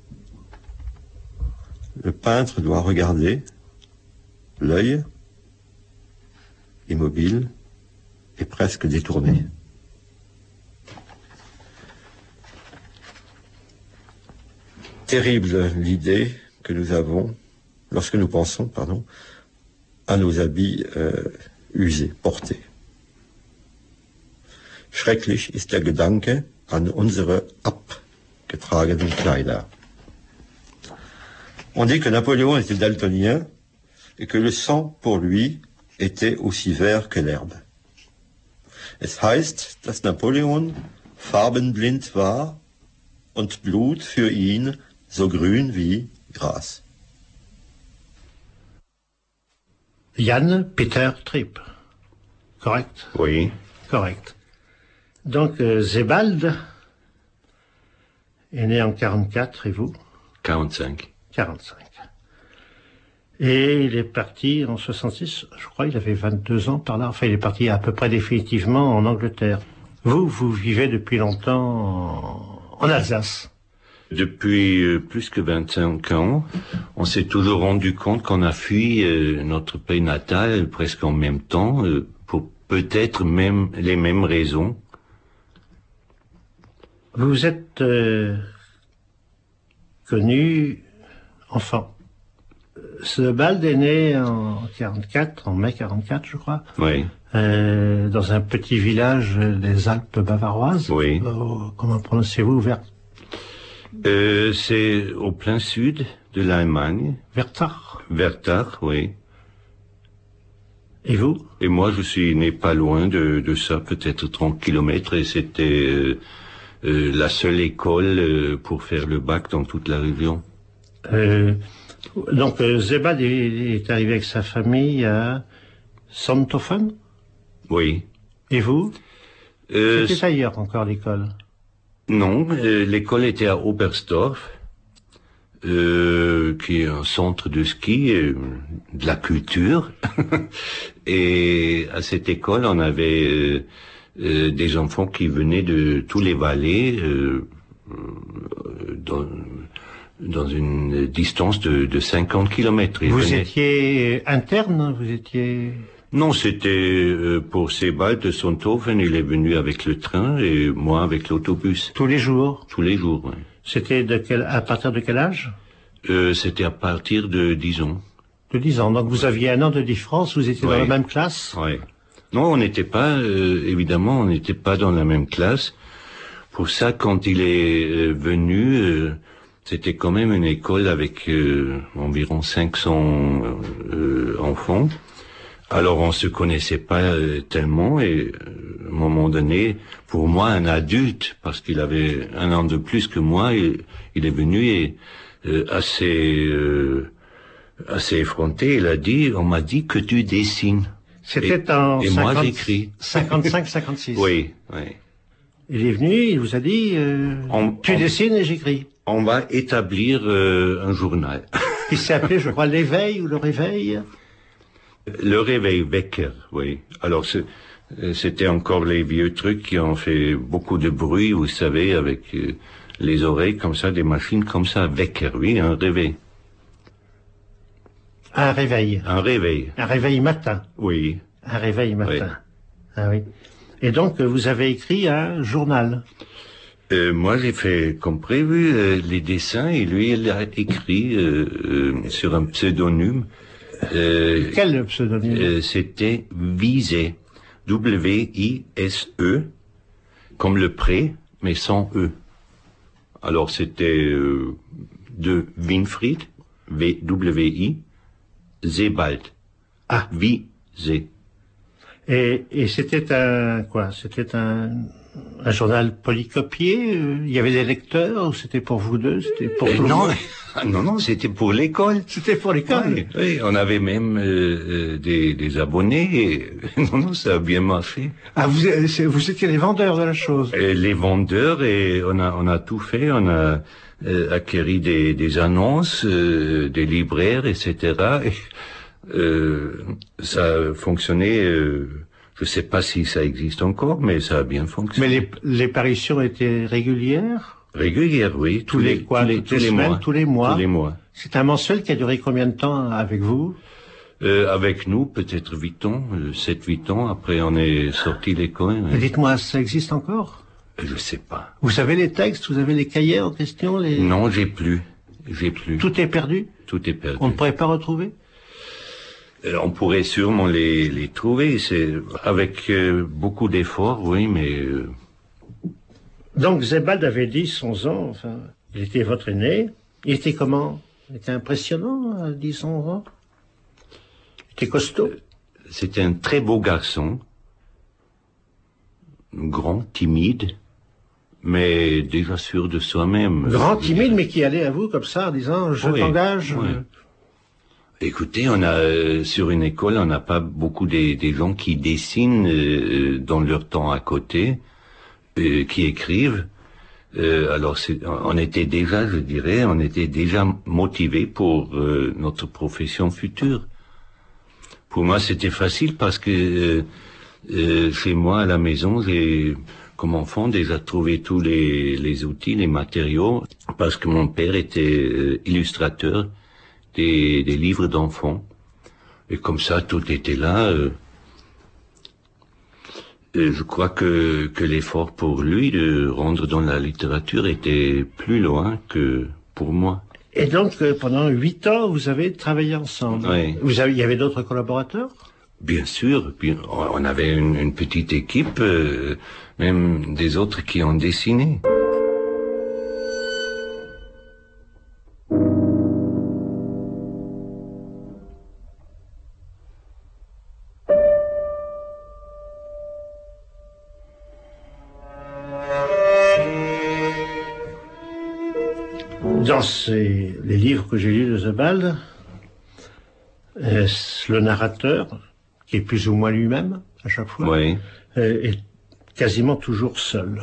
le peintre doit regarder, l'œil, immobile et presque détourné. Terrible l'idée que nous avons, lorsque nous pensons, pardon, à nos habits euh, usés, portés. Schrecklich ist der Gedanke an unsere abgetragenen Kleider. On dit que Napoléon était daltonien et que le sang, pour lui, était aussi vert que l'herbe. Es heißt, dass Napoleon farbenblind war und Blut für ihn so grün wie Gras. Jan Peter Tripp. Correct? Oui. Correct. Donc, euh, Sebald est né en quarante-quatre, et vous? quarante-cinq. quarante-cinq. Et il est parti en soixante-six, je crois, il avait vingt-deux ans par là. Enfin, il est parti à peu près définitivement en Angleterre. Vous, vous vivez depuis longtemps en, en Alsace. Depuis euh, plus que vingt-cinq ans, on s'est toujours rendu compte qu'on a fui euh, notre pays natal presque en même temps, euh, pour peut-être même les mêmes raisons. Vous êtes euh, connu enfant. Sebald est né en quarante-quatre, en mai quarante-quatre, je crois. Oui. Euh, dans un petit village des Alpes bavaroises. Oui. Euh, comment prononcez-vous, Ver... Euh, c'est au plein sud de l'Allemagne. Wertach. Wertach, oui. Et vous? Et moi, je suis né pas loin de, de ça, peut-être trente kilomètres, et c'était euh, euh, la seule école euh, pour faire le bac dans toute la région. Euh, donc, euh, Sebald est, est arrivé avec sa famille à Sonthofen? Oui. Et vous? euh, C'était ailleurs encore l'école? Non, euh, l'école était à Oberstdorf, euh, qui est un centre de ski, euh, de la culture. Et à cette école, on avait euh, euh, des enfants qui venaient de tous les vallées, euh, dans, dans une distance de, de cinquante kilomètres. Ils Vous venaient... étiez interne? Vous étiez... Non, c'était euh, pour Sebald de Sonthofen, il est venu avec le train et moi avec l'autobus. Tous les jours? Tous les jours, oui. C'était de quel, à partir de quel âge? euh, C'était à partir de dix ans. De dix ans. Donc vous aviez un an de différence, vous étiez Oui. dans la même classe? Oui. Non, on n'était pas, euh, évidemment, on n'était pas dans la même classe. Pour ça, quand il est euh, venu, euh, c'était quand même une école avec euh, environ cinq cents euh, enfants. Alors on se connaissait pas euh, tellement et euh, à un moment donné, pour moi, un adulte, parce qu'il avait un an de plus que moi, il, il est venu et euh, assez euh, assez effronté. Il a dit, on m'a dit que tu dessines. C'était en et cinquante... moi j'écris. cinquante-cinq cinquante-six. Oui, oui. Il est venu, il vous a dit, euh, On- tu on- dessines et j'écris. On va établir euh, un journal. Il s'est appelé, je crois, l'éveil ou le réveil. Le réveil Wecker, oui. Alors c'est- euh, c'était encore les vieux trucs qui ont fait beaucoup de bruit, vous savez, avec euh, les oreilles comme ça, des machines comme ça. Wecker, oui, un réveil. Un réveil. Un réveil, Un réveil matin. oui. Un réveil matin. Ah oui. Et donc, euh, vous avez écrit un journal. Euh, moi, j'ai fait comme prévu euh, les dessins et lui, il a écrit euh, euh, sur un pseudonyme Euh, Quel pseudonyme? euh, C'était Visé, W I S E, comme le pré, mais sans E. Alors c'était euh, de Winfried, V W I, Sebald. Ah. Visé. Et, et c'était un quoi? C'était un, un journal polycopié? euh, Il y avait des lecteurs ou c'était pour vous deux? C'était pour Euh, tout le non, monde? non, non, c'était pour l'école. C'était pour l'école. Oui, oui, on avait même euh, euh, des, des abonnés. Et, non, non, ça a bien marché. Ah, vous, euh, c'est- vous étiez les vendeurs de la chose. Et les vendeurs, et on a, on a tout fait. On a euh, acquéri des, des annonces, euh, des libraires, et cetera. Et, euh, ça a fonctionné. Euh, je sais pas si ça existe encore, mais ça a bien fonctionné. Mais les, les parutions étaient régulières? Régulière, oui. Tous les quoi? tous les, Toutes tous les les semaines, mois. tous les mois? Tous les mois. C'est un mensuel qui a duré combien de temps avec vous? Euh, avec nous, peut-être huit ans, euh, sept, huit ans. Après, on est sorti l'école. Et dites-moi, ça existe encore? Je sais pas. Vous avez les textes, vous avez les cahiers en question, les... Non, j'ai plus. J'ai plus. Tout est perdu? Tout est perdu. On ne pourrait pas retrouver? Euh, on pourrait sûrement les, les trouver. C'est avec euh, beaucoup d'efforts, oui, mais euh, Donc Sebald avait dix, onze ans, enfin, il était votre aîné. Il était comment? Il était impressionnant à dix, onze ans? Il était costaud? c'était un très beau garçon, grand, timide, mais déjà sûr de soi-même. Grand, timide, mais qui allait à vous comme ça en disant « je Oui, t'engage oui. euh, Écoutez, on a euh, sur une école, on n'a pas beaucoup des, des gens qui dessinent euh, dans leur temps à côté, euh, qui écrivent. Euh, alors, c'est, on était déjà, je dirais, on était déjà motivés pour euh, notre profession future. Pour moi, c'était facile parce que euh, euh, chez moi, à la maison, j'ai, comme enfant, déjà trouvé tous les, les outils, les matériaux, parce que mon père était euh, illustrateur des, des livres d'enfants. Et comme ça, tout était là. Euh, et je crois que, que l'effort pour lui de rendre dans la littérature était plus loin que pour moi. ». Et donc, euh, pendant huit ans, vous avez travaillé ensemble. Oui. Vous avez, il y avait d'autres collaborateurs? Bien sûr, bien- on avait une, une petite équipe, euh, même des autres qui ont dessiné. Dans ces, les livres que j'ai lus de Sebald, euh, le narrateur, qui est plus ou moins lui-même à chaque fois, Oui. euh, est quasiment toujours seul.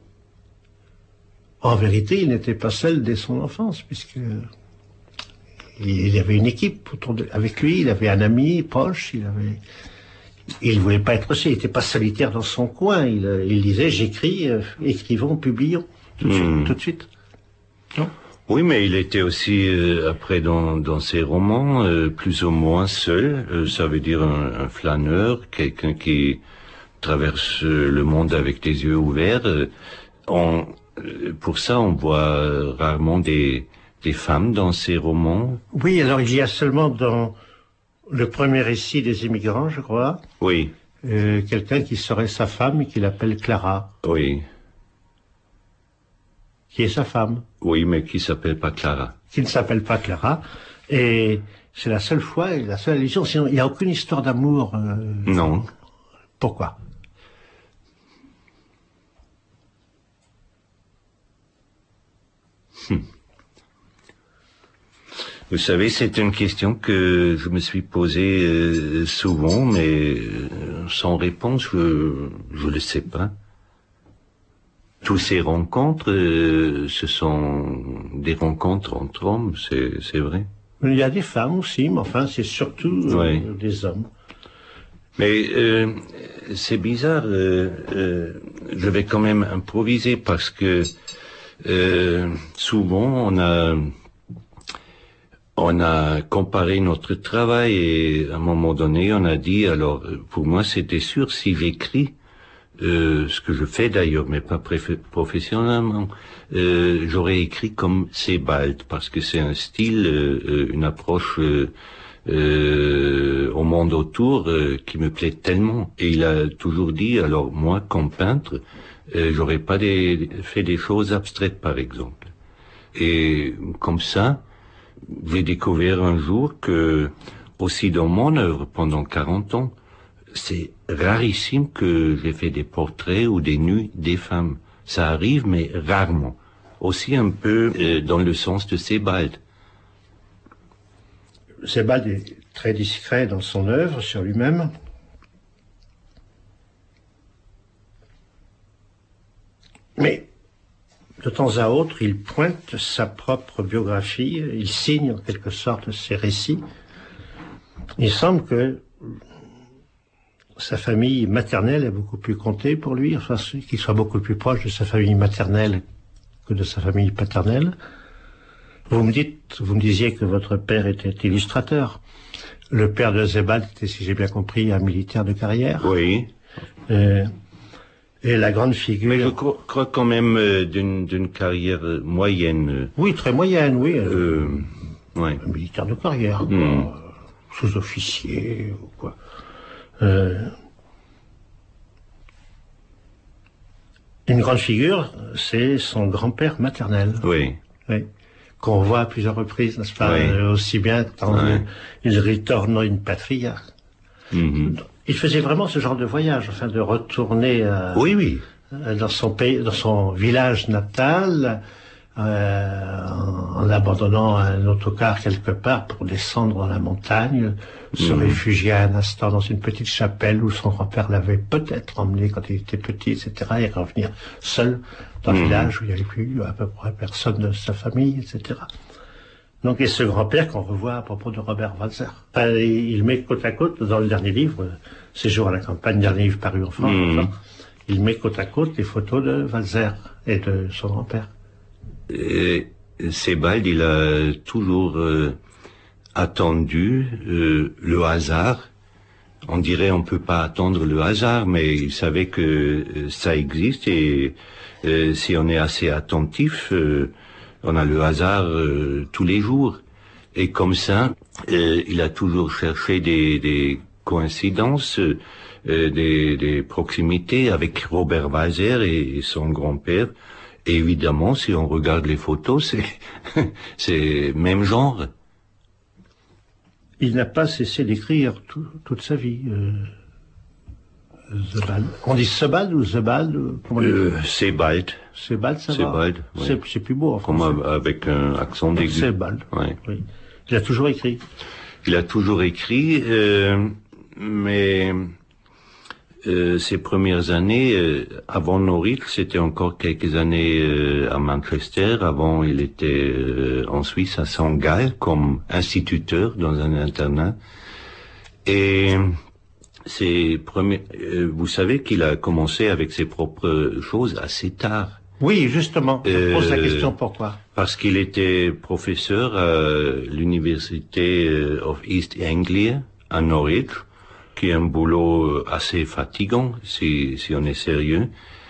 En vérité, il n'était pas seul dès son enfance, puisque il y avait une équipe autour de, avec lui, il avait un ami proche, il avait, il voulait pas être seul, il n'était pas solitaire dans son coin, il, euh, il disait j'écris, euh, écrivons, publions, tout de Hmm. suite, tout de suite. Non? Oui, mais il était aussi, euh, après, dans, dans ses romans, euh, plus ou moins seul. Euh, ça veut dire un, un flâneur, quelqu'un qui traverse euh, le monde avec des yeux ouverts. Euh, on, euh, pour ça, on voit euh, rarement des, des femmes dans ses romans. Oui, alors il y a seulement dans le premier récit des immigrants, je crois, Oui, euh, quelqu'un qui serait sa femme et qui l'appelle Clara, oui, qui est sa femme, oui, mais qui s'appelle pas Clara. qui ne s'appelle pas Clara. Et c'est la seule fois, et la seule allusion, sinon il n'y a aucune histoire d'amour. euh, Non. Pourquoi? Vous savez, c'est une question que je me suis posée euh, souvent, mais euh, sans réponse, je je le sais pas. Tous ces rencontres, euh, ce sont des rencontres entre hommes, c'est c'est vrai. Il y a des femmes aussi, mais enfin c'est surtout euh, Oui. des hommes. Mais euh, c'est bizarre, euh, euh, je vais quand même improviser parce que euh, souvent on a on a comparé notre travail et à un moment donné on a dit alors pour moi c'était sûr si j'écris euh, ce que je fais d'ailleurs mais pas préf- professionnellement euh, j'aurais écrit comme Sebald parce que c'est un style euh, euh, une approche euh, euh, au monde autour euh, qui me plaît tellement. Et il a toujours dit, alors moi, comme peintre, euh, j'aurais pas des, fait des choses abstraites, par exemple. Et comme ça, j'ai découvert un jour que, aussi dans mon œuvre, pendant quarante ans, c'est rarissime que j'ai fait des portraits ou des nus des femmes. Ça arrive, mais rarement. Aussi un peu euh, dans le sens de Sebald. Sebald est très discret dans son œuvre sur lui-même. Mais de temps à autre, il pointe sa propre biographie, il signe en quelque sorte ses récits. Il semble que sa famille maternelle a beaucoup plus compté pour lui, enfin qu'il soit beaucoup plus proche de sa famille maternelle que de sa famille paternelle. Vous me dites, vous me disiez que votre père était illustrateur. Le père de Sebald était, si j'ai bien compris, un militaire de carrière. Oui. Euh, et la grande figure... Mais je crois, crois quand même euh, d'une, d'une carrière moyenne. Oui, très moyenne, oui. Euh, ouais. Un militaire de carrière, quoi. Mm. Sous-officier, ou quoi. Euh, une grande figure, c'est son grand-père maternel. Oui. Oui. Qu'on voit à plusieurs reprises, n'est-ce pas? Oui. Euh, aussi bien dans Ouais. Il ritorno in patria. Mm-hmm. Il faisait vraiment ce genre de voyage, enfin de retourner euh, Oui, oui. euh, dans son pays, dans son village natal, euh, en, en abandonnant un autocar quelque part pour descendre dans la montagne, se Mhm. réfugier un instant dans une petite chapelle où son grand-père l'avait peut-être emmené quand il était petit, et cetera, et revenir seul dans le Mhm. village où il n'y avait plus à peu près personne de sa famille, et cetera. Donc, et ce grand-père qu'on revoit à propos de Robert Walser. Enfin, il met côte à côte, dans le dernier livre, Séjour à la campagne, dernier livre paru en France, Mhm. enfin, il met côte à côte les photos de Walser et de son grand-père. Et Sebald, il a toujours euh, attendu euh, le hasard. On dirait on peut pas attendre le hasard, mais il savait que euh, ça existe et euh, si on est assez attentif, euh, on a le hasard euh, tous les jours. Et comme ça, euh, il a toujours cherché des, des coïncidences, euh, des, des proximités avec Robert Walser et, et son grand-père. Et évidemment, si on regarde les photos, c'est c'est même genre. Il n'a pas cessé d'écrire tout, toute sa vie. Euh, Sebald. On dit Sebald ou Sebald comment on dit Euh, Sebald. Sebald, ça va. Sebald, oui. C'est, c'est plus beau en Comme français. a- avec un accent d'aigu. Sebald. Ouais. Oui. Il a toujours écrit. Il a toujours écrit, euh, mais euh, ses premières années, euh, avant Norwich, c'était encore quelques années euh, à Manchester. Avant, il était euh, en Suisse, à Saint-Gall, comme instituteur dans un internat. Et ses premiers, euh, vous savez qu'il a commencé avec ses propres choses assez tard. Oui, justement. Je pose la Euh, question pourquoi. Parce qu'il était professeur à l'université euh, of East Anglia à Norwich, qui est un boulot assez fatigant si, si on est sérieux.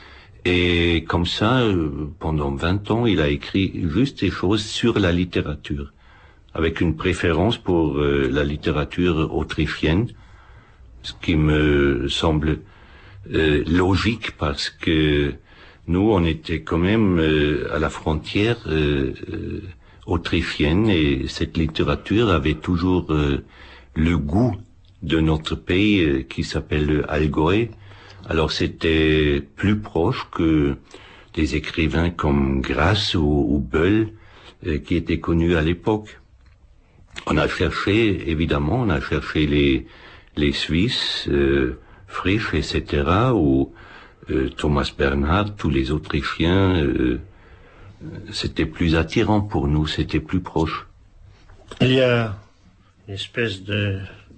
Et comme ça, euh, pendant vingt ans, il a écrit juste des choses sur la littérature, avec une préférence pour euh, la littérature autrichienne, ce qui me semble euh, logique parce que nous, on était quand même euh, à la frontière euh, euh, autrichienne et cette littérature avait toujours euh, le goût de notre pays euh, qui s'appelle le Allgäu. Alors c'était plus proche que des écrivains comme Grass ou, ou Böll euh, qui étaient connus à l'époque. On a cherché, évidemment, on a cherché les, les Suisses, euh, Frisch, et cetera, ou Euh, Thomas Bernhard, tous les Autrichiens, euh, c'était plus attirant pour nous, c'était plus proche. Il y a une espèce de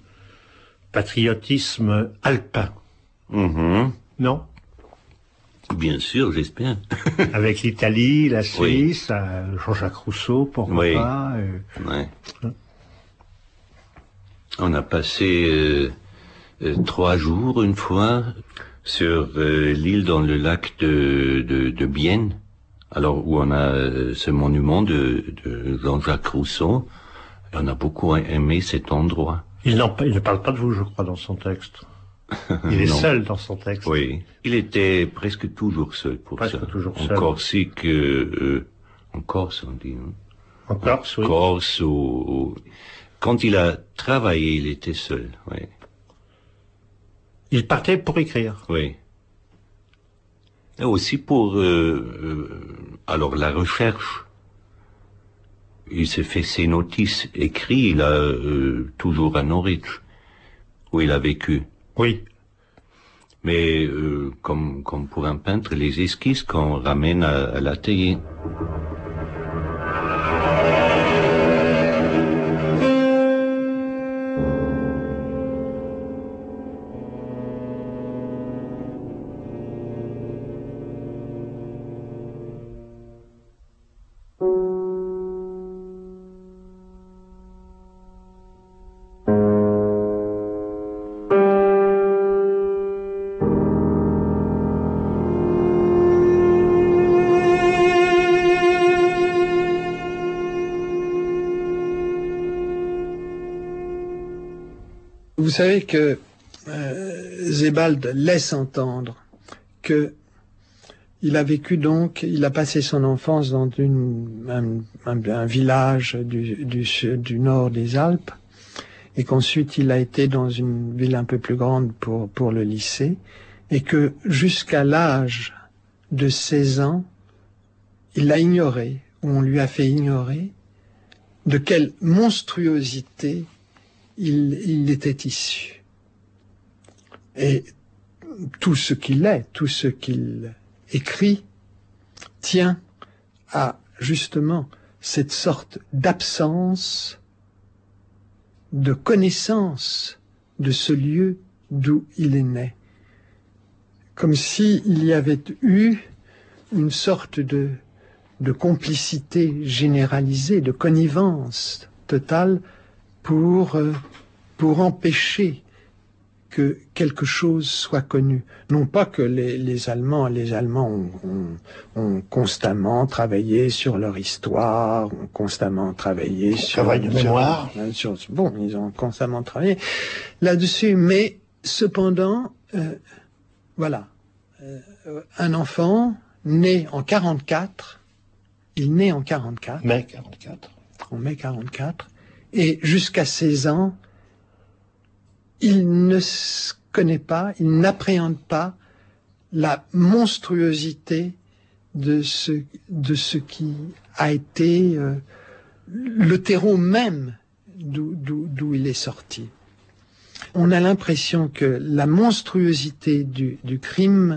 patriotisme alpin, Mm-hmm. non? Bien sûr, j'espère. Avec l'Italie, la Suisse, euh, Jean-Jacques Rousseau, pourquoi Oui. pas euh, Ouais. On a passé euh, euh, trois jours une fois sur euh, l'île dans le lac de, de, de Bienne, alors où on a euh, ce monument de, de Jean-Jacques Rousseau, On a beaucoup aimé cet endroit. Il, il ne parle pas de vous, je crois, dans son texte. Il est seul dans son texte. Oui, il était presque toujours seul pour presque ça. toujours en seul. Corsique, euh, en Corse, on dit. Hein? En Corse, oui. Corse, ou, ou... quand il a travaillé, il était seul. Oui. Il partait pour écrire. Oui. Et aussi pour, euh, euh, alors la recherche. Il s'est fait ses notices écrites. Il a euh, toujours à Norwich, où il a vécu. Oui. Mais euh, comme, comme pour un peintre, les esquisses qu'on ramène à, à l'atelier. Vous savez que euh, Sebald laisse entendre que il a vécu donc, il a passé son enfance dans une, un, un, un village du, du, du nord des Alpes, et qu'ensuite il a été dans une ville un peu plus grande pour, pour le lycée, et que jusqu'à l'âge de seize ans, il l'a ignoré, ou on lui a fait ignorer de quelle monstruosité il, il était issu. Et tout ce qu'il est, tout ce qu'il écrit, tient à justement cette sorte d'absence de connaissance de ce lieu d'où il est né. Comme s'il y avait eu une sorte de, de complicité généralisée, de connivence totale pour, euh, pour empêcher que quelque chose soit connu. Non pas que les, les Allemands, les Allemands ont, ont, ont constamment travaillé sur leur histoire, ont constamment travaillé sur... Travail de mémoire. Sur, sur, bon, ils ont constamment travaillé là-dessus, mais cependant, euh, voilà, euh, un enfant né en quarante-quatre, il naît en quarante-quatre. Mai quarante-quatre. En mai quarante-quatre, et jusqu'à seize ans, il ne connaît pas, il n'appréhende pas la monstruosité de ce, de ce qui a été euh, le terreau même d'où, d'où, d'où il est sorti. On a l'impression que la monstruosité du, du crime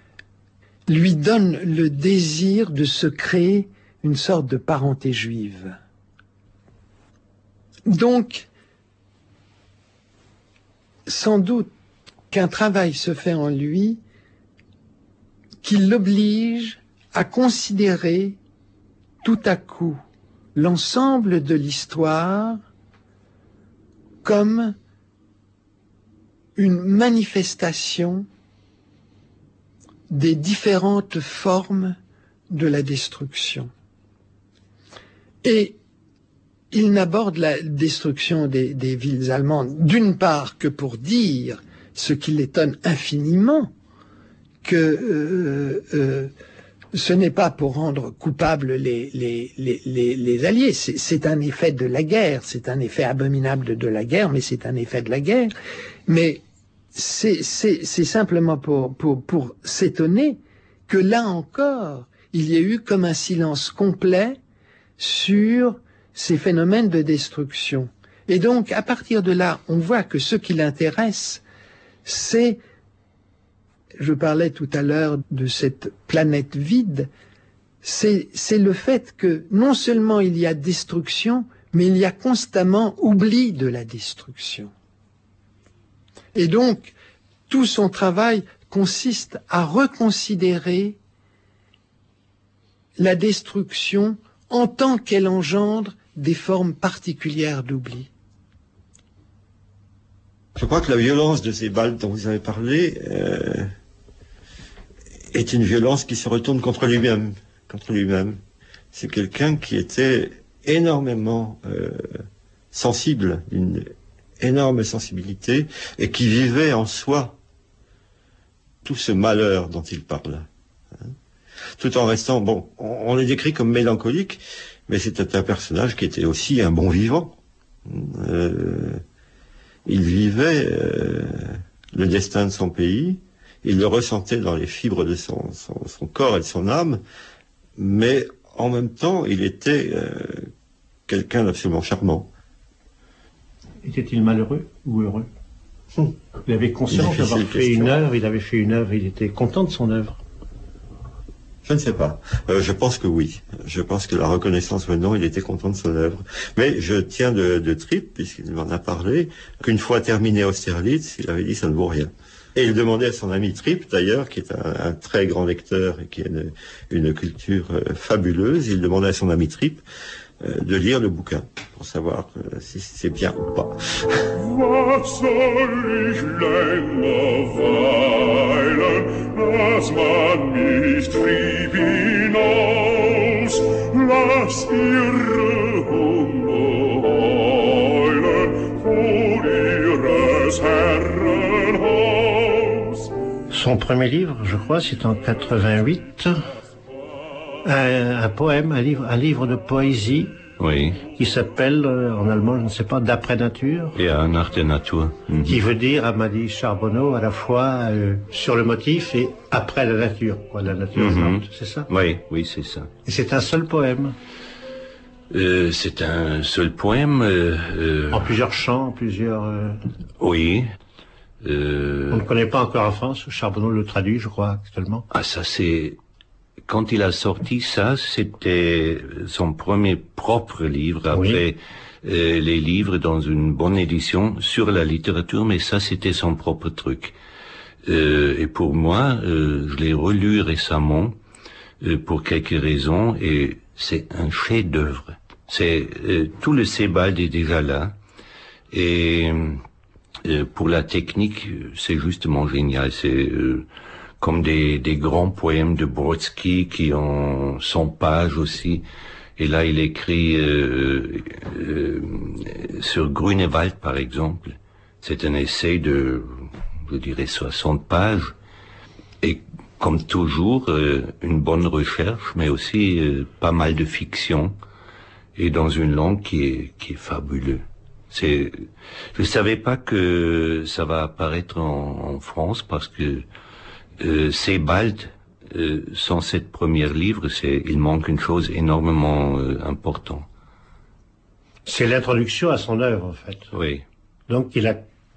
lui donne le désir de se créer une sorte de parenté juive. Donc, sans doute qu'un travail se fait en lui qui l'oblige à considérer tout à coup l'ensemble de l'histoire comme une manifestation des différentes formes de la destruction. Et il n'aborde la destruction des, des villes allemandes, d'une part, que pour dire, ce qui l'étonne infiniment, que euh, euh, ce n'est pas pour rendre coupables les, les, les, les, les Alliés. C'est, c'est un effet de la guerre, c'est un effet abominable de la guerre, mais c'est un effet de la guerre. Mais c'est, c'est, c'est simplement pour, pour, pour s'étonner que là encore, il y a eu comme un silence complet sur ces phénomènes de destruction. Et donc, à partir de là, on voit que ce qui l'intéresse, c'est, je parlais tout à l'heure de cette planète vide, c'est, c'est le fait que non seulement il y a destruction, mais il y a constamment oubli de la destruction. Et donc, tout son travail consiste à reconsidérer la destruction en tant qu'elle engendre des formes particulières d'oubli. Je crois que la violence de Sebald dont vous avez parlé euh, est une violence qui se retourne contre lui-même. Contre lui-même. C'est quelqu'un qui était énormément euh, sensible, d'une énorme sensibilité, et qui vivait en soi tout ce malheur dont il parle. Hein, tout en restant, bon, on, on le décrit comme mélancolique, mais c'était un personnage qui était aussi un bon vivant. Euh, il vivait euh, le destin de son pays, il le ressentait dans les fibres de son, son, son corps et de son âme, mais en même temps, il était euh, quelqu'un d'absolument charmant. Était-il malheureux ou heureux? hum. Il avait conscience d'avoir fait une œuvre, il avait fait une œuvre, il était content de son œuvre. Je ne sais pas. Euh, je pense que oui. Je pense que la reconnaissance venant, il était content de son œuvre. Mais je tiens de, de Tripp, puisqu'il m'en a parlé, qu'une fois terminé Austerlitz, il avait dit ça ne vaut rien. Et il demandait à son ami Tripp, d'ailleurs, qui est un, un très grand lecteur et qui a une, une culture euh, fabuleuse, il demandait à son ami Tripp euh, de lire le bouquin pour savoir euh, si c'est bien ou pas. Was soll ich länger weilen, dass man mich trieb hinaus, lass ihre Hunde heulen vor ihres Herren Haus. Son premier livre, je crois, c'est en quatre-vingt-huit, un, un poème, un livre, un livre de poésie. Oui. Qui s'appelle, euh, en allemand, je ne sais pas, D'après Nature. Ja, nach der Natur. Mhm. Qui veut dire, a dit Charbonneau, à la fois euh, sur le motif et après la nature, quoi, la nature Mhm. morte, c'est ça? Oui, oui, c'est ça. Et c'est un seul poème. Euh, c'est un seul poème. Euh, euh, En plusieurs chants, en plusieurs... euh, Oui. Euh, On ne connaît pas encore en France, Charbonneau le traduit, je crois, actuellement. Ah, ça c'est... Quand il a sorti ça, c'était son premier propre livre, après oui. euh, les livres dans une bonne édition sur la littérature, mais ça c'était son propre truc. Euh, et pour moi, euh, je l'ai relu récemment euh, pour quelques raisons, et c'est un chef-d'œuvre. C'est euh, tout le Sebald est déjà là, et euh, pour la technique, c'est justement génial. C'est euh, comme des, des grands poèmes de Brodsky qui ont cent pages aussi. Et là, il écrit euh, euh, sur Grunewald, par exemple. C'est un essai de, je dirais, soixante pages. Et comme toujours, euh, une bonne recherche, mais aussi euh, pas mal de fiction. Et dans une langue qui est, qui est fabuleuse. C'est, je savais pas que ça va apparaître en, en France parce que Euh, Sebald, euh, sans cette première livre, c'est, il manque une chose énormément euh, importante. C'est l'introduction à son œuvre, en fait. Oui. Donc il a,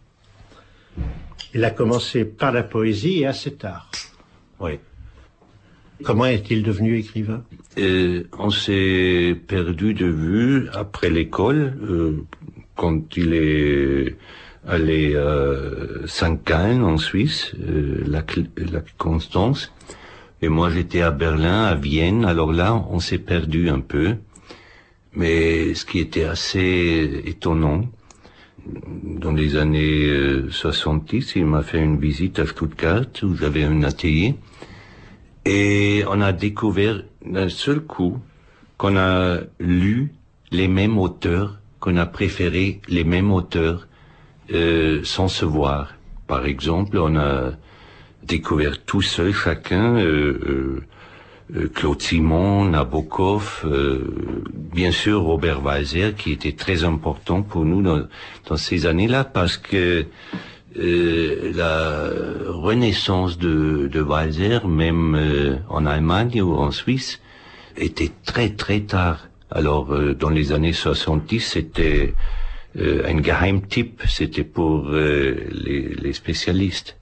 il a commencé par la poésie et assez tard. Oui. Comment est-il devenu écrivain? euh, On s'est perdu de vue après l'école, euh, quand il est aller à Saint-Calne en Suisse, euh, la, la Constance, et moi j'étais à Berlin, à Vienne. Alors là, on s'est perdu un peu, mais ce qui était assez étonnant, dans les années euh, soixante-dix, il m'a fait une visite à Stuttgart où j'avais un atelier, et on a découvert d'un seul coup qu'on a lu les mêmes auteurs, qu'on a préféré les mêmes auteurs. Euh, sans se voir. Par exemple, on a découvert tout seul, chacun, euh, euh, Claude Simon, Nabokov, euh, bien sûr Robert Walser, qui était très important pour nous dans, dans ces années-là, parce que euh, la renaissance de, de Walser, même euh, en Allemagne ou en Suisse, était très très tard. Alors, euh, dans les années soixante-dix, c'était Euh, un Geheimtipp, c'était pour euh, les, les spécialistes.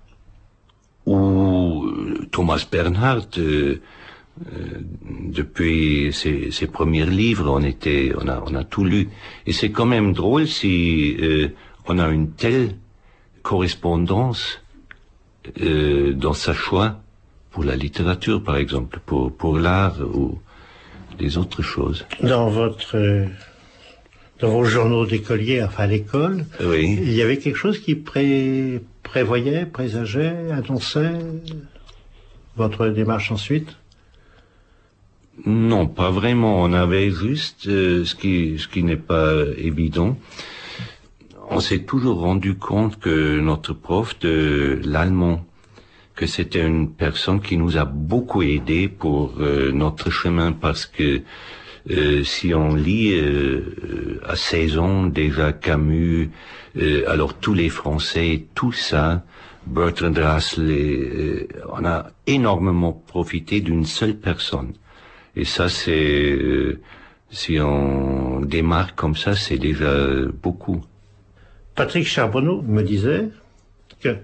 Ou euh, Thomas Bernhard, euh, euh, depuis ses, ses premiers livres, on était, on a, on a tout lu. Et c'est quand même drôle si euh, on a une telle correspondance euh, dans sa choix pour la littérature, par exemple, pour pour l'art ou des autres choses. Dans votre euh... Dans vos journaux d'écoliers, enfin à l'école, oui. Il y avait quelque chose qui pré... prévoyait, présageait, annonçait votre démarche ensuite? Non, pas vraiment. On avait juste euh, ce qui ce qui n'est pas évident. On s'est toujours rendu compte que notre prof de l'allemand, que c'était une personne qui nous a beaucoup aidé pour euh, notre chemin, parce que euh, si on lit euh, à seize ans déjà Camus, euh, alors tous les Français, tout ça, Bertrand Russell, euh, on a énormément profité d'une seule personne. Et ça, c'est euh, si on démarre comme ça, c'est déjà beaucoup. Patrick Charbonneau me disait que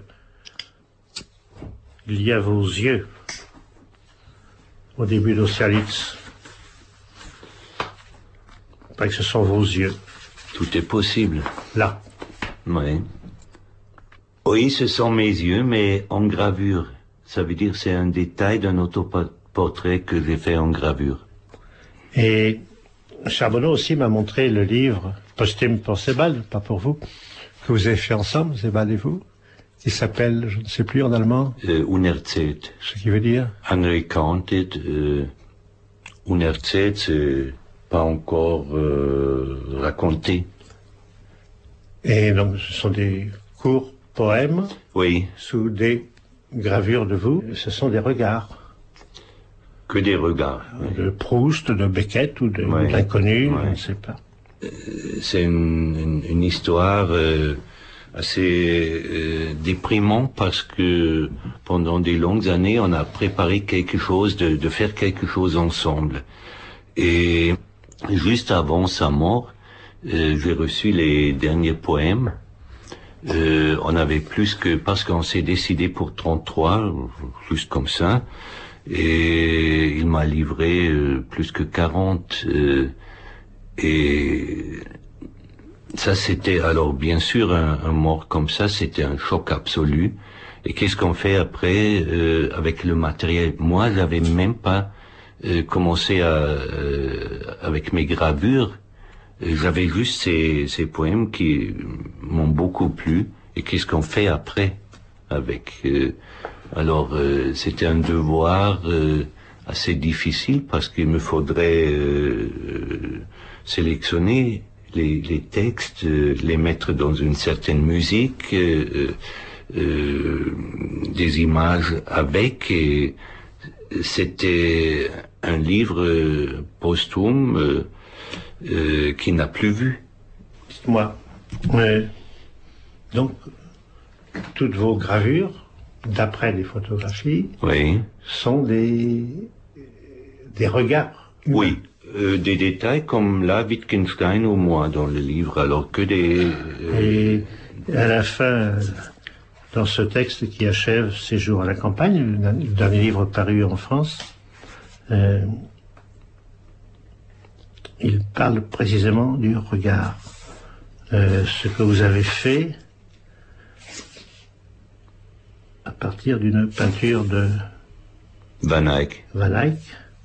il y a vos yeux au début d'Austerlitz. Pas que ce sont vos yeux. Tout est possible. Là. Oui. Oui, ce sont mes yeux, mais en gravure. Ça veut dire c'est un détail d'un autoportrait que j'ai fait en gravure. Et Charbonneau aussi m'a montré le livre posthume pour Sebald, pas pour vous, que vous avez fait ensemble, Sebald et vous, qui s'appelle, je ne sais plus en allemand, euh, Unerzählt. Ce qui veut dire Unrecounted. Euh, Unerzählt, c'est pas encore euh, raconté. Et donc, ce sont des courts poèmes. Oui. Sous des gravures de vous. Ce sont des regards. Que des regards. De Proust, de Beckett ou de oui. l'inconnu, oui. je ne sais pas. Euh, c'est une, une, une histoire euh, assez euh, déprimante, parce que pendant des longues années, on a préparé quelque chose, de, de faire quelque chose ensemble. Et juste avant sa mort, euh, j'ai reçu les derniers poèmes. Euh, on avait plus que, parce qu'on s'est décidé pour trente-trois, juste comme ça, et il m'a livré euh, plus que quarante. Euh, et ça, c'était, alors bien sûr, un, un mort comme ça, c'était un choc absolu. Et qu'est-ce qu'on fait après euh, avec le matériel? Moi, j'avais même pas euh, commencé à, euh, avec mes gravures. J'avais juste ces, ces poèmes qui m'ont beaucoup plu. Et qu'est-ce qu'on fait après avec euh, alors euh, c'était un devoir euh, assez difficile, parce qu'il me faudrait euh, sélectionner les, les textes, euh, les mettre dans une certaine musique, euh, euh, des images avec. Et c'était un livre euh, posthume euh, Euh, qui n'a plus vu. Dites-moi, euh, donc, toutes vos gravures, d'après les photographies, oui. sont des, des regards. Oui, euh, des détails comme là, Wittgenstein ou moi dans le livre, alors que des... Euh... Et à la fin, dans ce texte qui achève Séjour à la campagne, le dernier livre paru en France, euh, il parle précisément du regard. Euh, ce que vous avez fait à partir d'une peinture de Van Eyck. Van Eyck.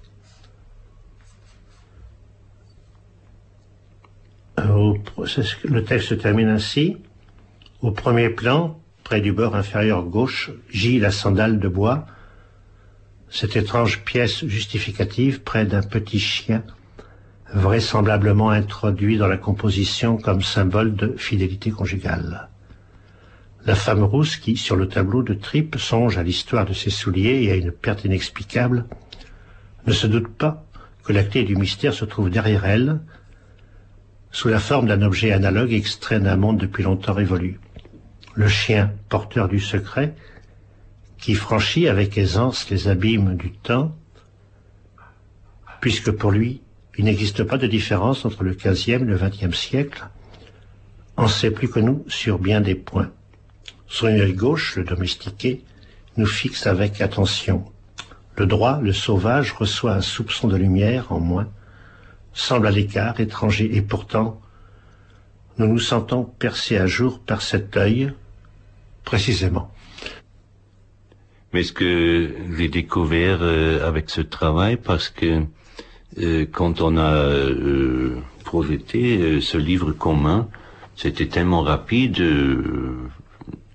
Euh, au, le texte se termine ainsi. Au premier plan, près du bord inférieur gauche, gît la sandale de bois, cette étrange pièce justificative près d'un petit chien, vraisemblablement introduit dans la composition comme symbole de fidélité conjugale. La femme rousse qui, sur le tableau de Trippe, songe à l'histoire de ses souliers et à une perte inexplicable, ne se doute pas que la clé du mystère se trouve derrière elle, sous la forme d'un objet analogue extrait d'un monde depuis longtemps révolu. Le chien, porteur du secret, qui franchit avec aisance les abîmes du temps, puisque pour lui, il n'existe pas de différence entre le quinzième et le vingtième siècle, en sait plus que nous sur bien des points. Son œil gauche, le domestiqué, nous fixe avec attention. Le droit, le sauvage, reçoit un soupçon de lumière en moins, semble à l'écart, étranger, et pourtant, nous nous sentons percés à jour par cet œil, précisément. Mais ce que j'ai découvert euh, avec ce travail, parce que Euh, quand on a euh, projeté euh, ce livre commun, c'était tellement rapide, euh,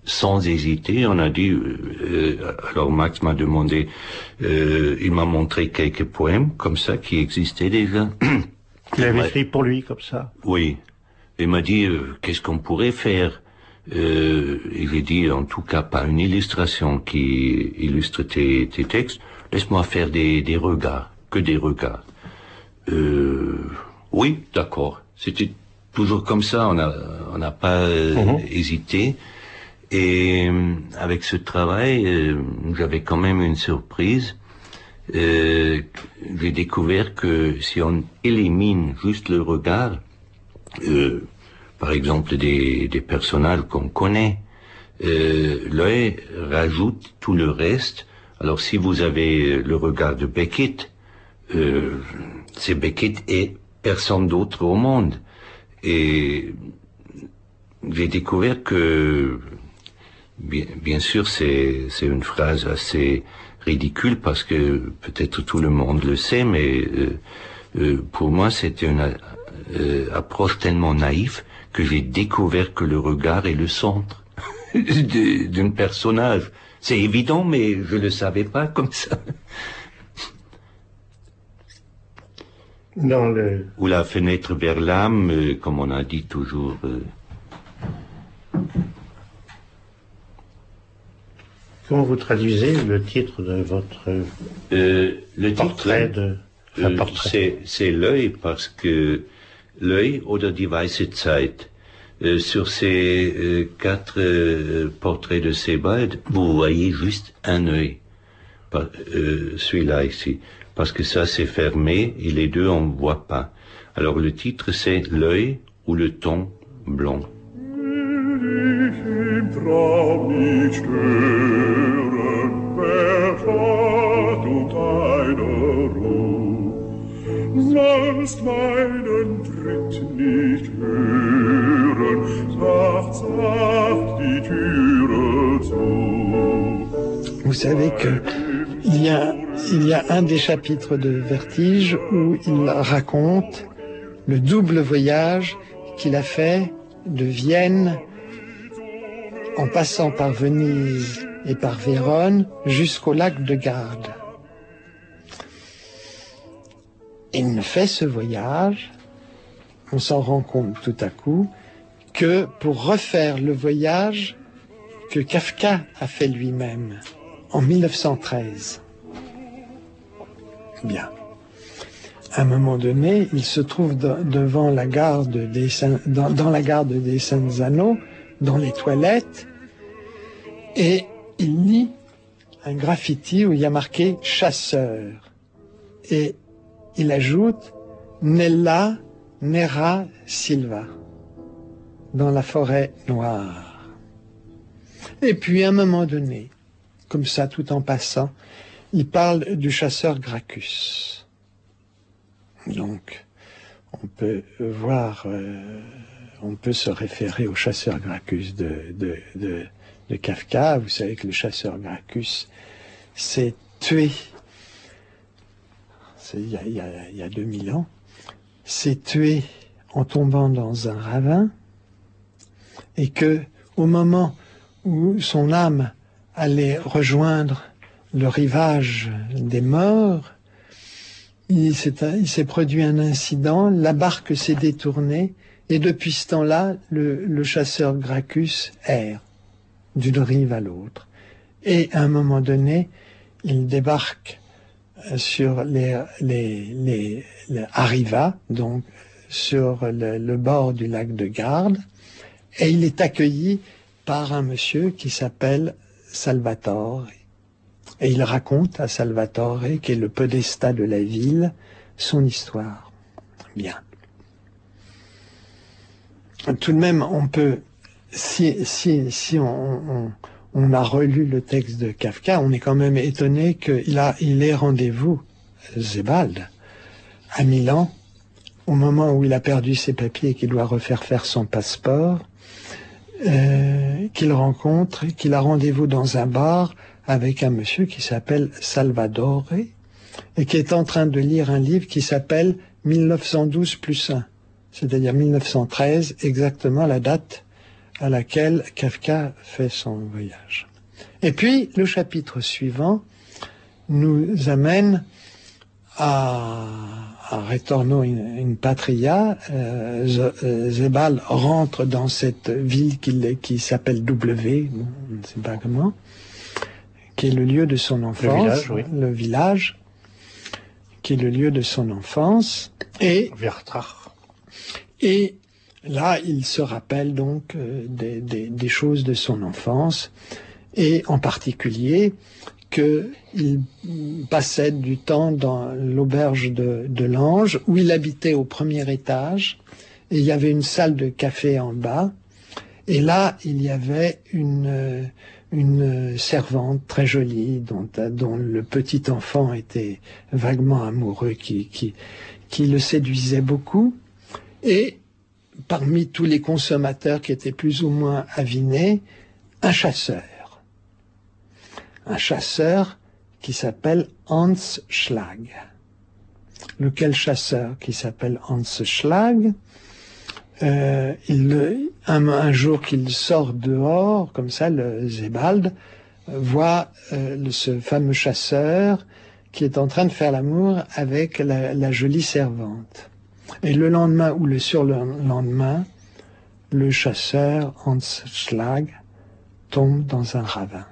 sans hésiter, on a dit, euh, alors Max m'a demandé, euh, il m'a montré quelques poèmes comme ça qui existaient déjà. Il avait écrit pour lui comme ça? Oui. Il m'a dit, euh, qu'est-ce qu'on pourrait faire? euh, Et j'ai dit, en tout cas, pas une illustration qui illustre tes, tes textes, laisse-moi faire des, des regards, que des regards. Euh, oui, d'accord. C'était toujours comme ça, on n'a on n'a pas euh, mmh. hésité. Et euh, avec ce travail, euh, j'avais quand même une surprise. Euh, j'ai découvert que si on élimine juste le regard, euh, par exemple des, des personnages qu'on connaît, euh, l'œil rajoute tout le reste. Alors si vous avez le regard de Beckett, euh, c'est Beckett et personne d'autre au monde. Et j'ai découvert que Bien, bien sûr, c'est, c'est une phrase assez ridicule parce que peut-être tout le monde le sait, mais euh, euh, pour moi, c'était une euh, approche tellement naïve que j'ai découvert que le regard est le centre d'un personnage. C'est évident, mais je le savais pas comme ça. Dans le... Ou la fenêtre vers l'âme, euh, comme on a dit toujours. Euh, Comment vous traduisez le titre de votre euh, le portrait titre, de euh, portrait. c'est, c'est l'œil, parce que l'œil oder die weiße Zeit. Euh, sur ces euh, quatre euh, portraits de Sebald, vous voyez juste un œil. Par, euh, celui-là ici. Parce que ça c'est fermé et les deux on ne voit pas. Alors le titre c'est l'œil ou le ton blanc. Sollst meinen Tritt nicht hören, sacht, sacht die Türe zu. Vous savez que il y a, il y a un des chapitres de Vertige où il raconte le double voyage qu'il a fait de Vienne en passant par Venise et par Vérone jusqu'au lac de Garde. Il ne fait ce voyage, on s'en rend compte tout à coup, que pour refaire le voyage que Kafka a fait lui-même en mille neuf cent treize. Bien. À un moment donné, il se trouve de, devant la gare de Descen, dans, dans la gare de Desenzano, dans les toilettes, et il lit un graffiti où il y a marqué « chasseur ». Et il ajoute « Nella Nera Silva » dans la forêt noire. Et puis à un moment donné, comme ça tout en passant, il parle du chasseur Gracchus. Donc, on peut voir, euh, on peut se référer au chasseur Gracchus de, de, de, de Kafka. Vous savez que le chasseur Gracchus s'est tué il y a, il y a, il y a deux mille ans, s'est tué en tombant dans un ravin, et que au moment où son âme allait rejoindre le rivage des morts, il s'est, il s'est produit un incident, la barque s'est détournée, et depuis ce temps-là, le, le chasseur Gracchus erre d'une rive à l'autre. Et à un moment donné, il débarque sur les, les, les, les Arriva, donc sur le, le bord du lac de Garde, et il est accueilli par un monsieur qui s'appelle Salvatore. Et il raconte à Salvatore, qui est le podestat de la ville, son histoire. Bien. Tout de même, on peut, si, si, si on, on, on a relu le texte de Kafka, on est quand même étonné qu'il a, il ait rendez-vous, Sebald, à Milan, au moment où il a perdu ses papiers et qu'il doit refaire faire son passeport, euh, qu'il rencontre, qu'il a rendez-vous dans un bar avec un monsieur qui s'appelle Salvadore et qui est en train de lire un livre qui s'appelle mille neuf cent douze plus un, c'est-à-dire mille neuf cent treize, exactement la date à laquelle Kafka fait son voyage. Et puis, le chapitre suivant nous amène à, à Retorno in, in Patria. Euh, Sebald rentre dans cette ville qui, qui s'appelle W, bon, on ne sait pas comment, qui est le lieu de son enfance. Le village, oui. Le village, qui est le lieu de son enfance. Et, Wertrach. Et là, il se rappelle donc euh, des, des, des choses de son enfance, et en particulier qu'il passait du temps dans l'auberge de, de l'Ange, où il habitait au premier étage, et il y avait une salle de café en bas, et là, il y avait une, une servante très jolie, dont, dont le petit enfant était vaguement amoureux, qui, qui, qui le séduisait beaucoup, et parmi tous les consommateurs qui étaient plus ou moins avinés, un chasseur. Un chasseur qui s'appelle Hans Schlag. Lequel chasseur qui s'appelle Hans Schlag, euh, il, un, un jour qu'il sort dehors, comme ça, le Sebald voit euh, ce fameux chasseur qui est en train de faire l'amour avec la, la jolie servante. Et le lendemain ou le surlendemain, le chasseur Hans Schlag tombe dans un ravin.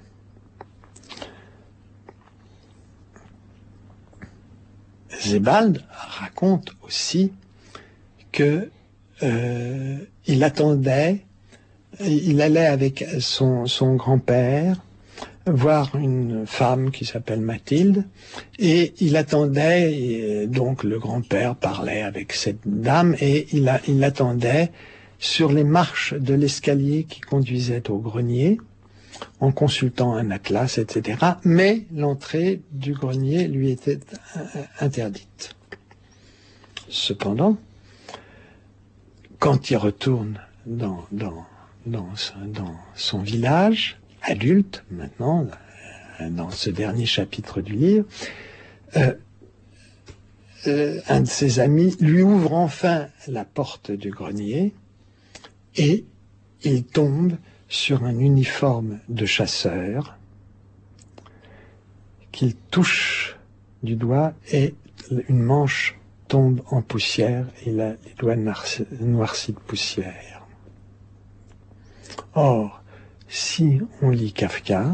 Sebald raconte aussi que euh, il attendait, il allait avec son, son grand-père voir une femme qui s'appelle Mathilde, et il attendait, et donc le grand-père parlait avec cette dame, et il, a, il attendait sur les marches de l'escalier qui conduisait au grenier, en consultant un atlas, et cetera. Mais l'entrée du grenier lui était interdite. Cependant, quand il retourne dans, dans, dans, dans son village, adulte maintenant, dans ce dernier chapitre du livre, euh, euh, un de ses amis lui ouvre enfin la porte du grenier et il tombe sur un uniforme de chasseur qu'il touche du doigt et une manche tombe en poussière et il a les doigts noircis de poussière. Or, si on lit Kafka,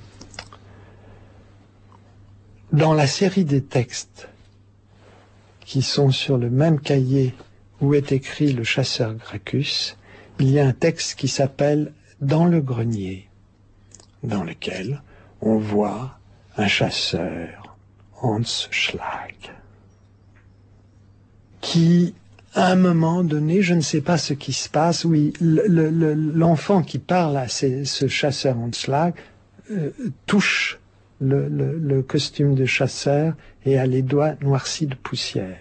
dans la série des textes qui sont sur le même cahier où est écrit Le chasseur Gracchus, il y a un texte qui s'appelle Dans le grenier, dans lequel on voit un chasseur, Hans Schlag, qui, à un moment donné, je ne sais pas ce qui se passe, oui, le, le, l'enfant qui parle à ces, ce chasseur Hans Schlag euh, touche le, le, le costume de chasseur et a les doigts noircis de poussière.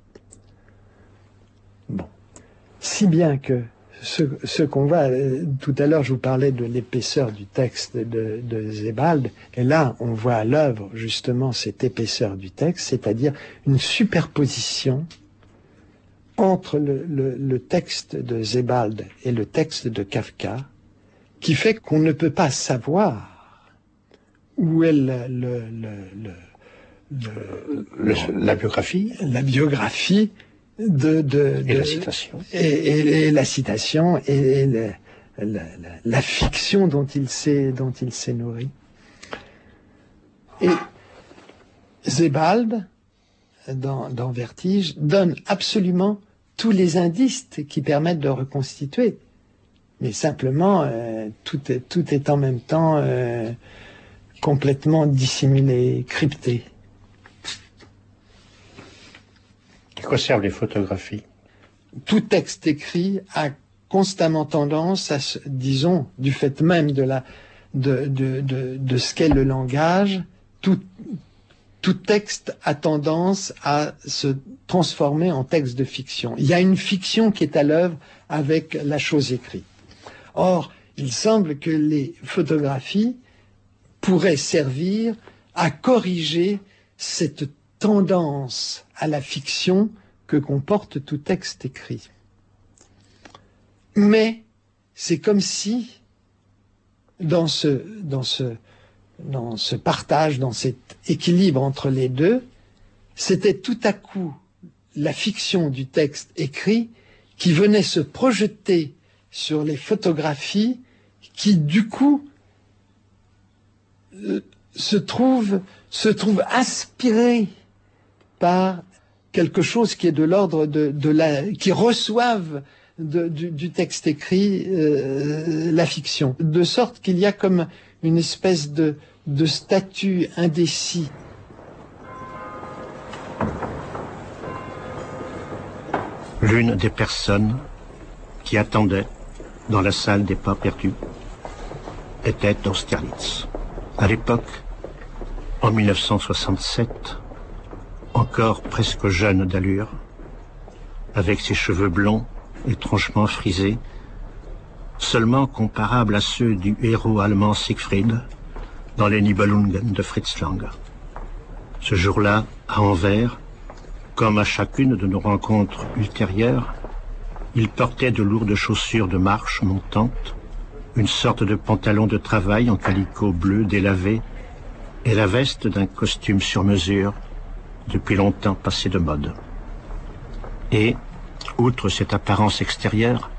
Bon. Si bien que ce, ce qu'on voit, euh, tout à l'heure je vous parlais de l'épaisseur du texte de, de Sebald, et là on voit à l'œuvre justement cette épaisseur du texte, c'est-à-dire une superposition entre le, le, le texte de Sebald et le texte de Kafka, qui fait qu'on ne peut pas savoir où est le, le, le, le, le, la biographie, la biographie de, de, et de la citation, et, et, et la citation et, et le, la, la, la fiction dont il s'est dont il s'est nourri. Et Sebald, dans, dans Vertige, donne absolument tous les indices qui permettent de reconstituer. Mais simplement, euh, tout, est, tout est en même temps euh, complètement dissimulé, crypté. À quoi servent les photographies? Tout texte écrit a constamment tendance à, se, disons, du fait même de, la, de, de, de, de ce qu'est le langage, tout, tout texte a tendance à se transformer en texte de fiction. Il y a une fiction qui est à l'œuvre avec la chose écrite. Or, il semble que les photographies pourraient servir à corriger cette tendance à la fiction que comporte tout texte écrit. Mais c'est comme si, dans ce, dans ce, dans ce partage, dans cet équilibre entre les deux, c'était tout à coup la fiction du texte écrit qui venait se projeter sur les photographies qui, du coup, euh, se trouvent, se trouvent inspirées par quelque chose qui est de l'ordre de, de la, qui reçoivent de, du, du texte écrit euh, la fiction, de sorte qu'il y a comme une espèce de, de statut indécis. L'une des personnes qui attendait dans la salle des pas perdus était Austerlitz. À l'époque, en mille neuf cent soixante-sept, encore presque jeune d'allure, avec ses cheveux blonds étrangement frisés, seulement comparables à ceux du héros allemand Siegfried dans les Nibelungen de Fritz Lang. Ce jour-là, à Anvers, comme à chacune de nos rencontres ultérieures, il portait de lourdes chaussures de marche montantes, une sorte de pantalon de travail en calicot bleu délavé et la veste d'un costume sur mesure, depuis longtemps passé de mode. Et, outre cette apparence extérieure,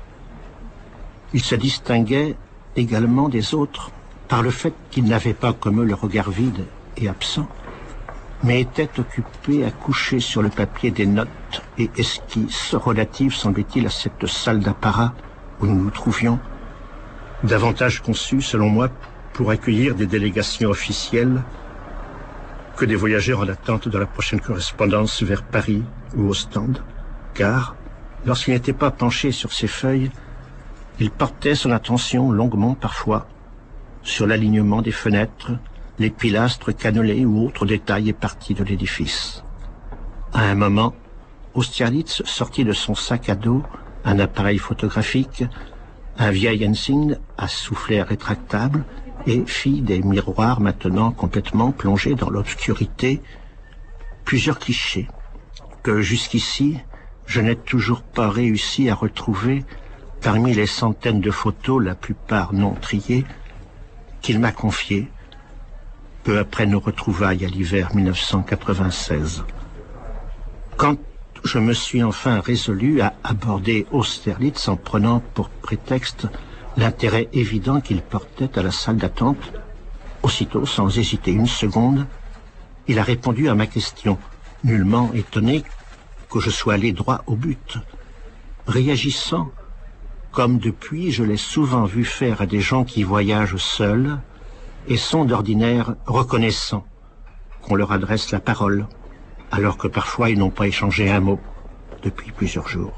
il se distinguait également des autres par le fait qu'il n'avait pas comme eux le regard vide et absent, mais était occupé à coucher sur le papier des notes et esquisses relatives, semblait-il, à cette salle d'apparat où nous nous trouvions, davantage conçue, selon moi, pour accueillir des délégations officielles que des voyageurs en attente de la prochaine correspondance vers Paris ou Ostende, car, lorsqu'il n'était pas penché sur ses feuilles, il portait son attention longuement parfois sur l'alignement des fenêtres, les pilastres cannelés ou autres détails éparpillés de l'édifice. À un moment, Austerlitz sortit de son sac à dos un appareil photographique, un vieil insigne à soufflet rétractable, et fit des miroirs maintenant complètement plongés dans l'obscurité plusieurs clichés que jusqu'ici je n'ai toujours pas réussi à retrouver parmi les centaines de photos, la plupart non triées, qu'il m'a confiées peu après nos retrouvailles à l'hiver mille neuf cent quatre-vingt-seize. Quand je me suis enfin résolu à aborder Austerlitz en prenant pour prétexte l'intérêt évident qu'il portait à la salle d'attente, aussitôt, sans hésiter une seconde, il a répondu à ma question, nullement étonné que je sois allé droit au but, réagissant comme depuis je l'ai souvent vu faire à des gens qui voyagent seuls et sont d'ordinaire reconnaissants qu'on leur adresse la parole, alors que parfois ils n'ont pas échangé un mot depuis plusieurs jours.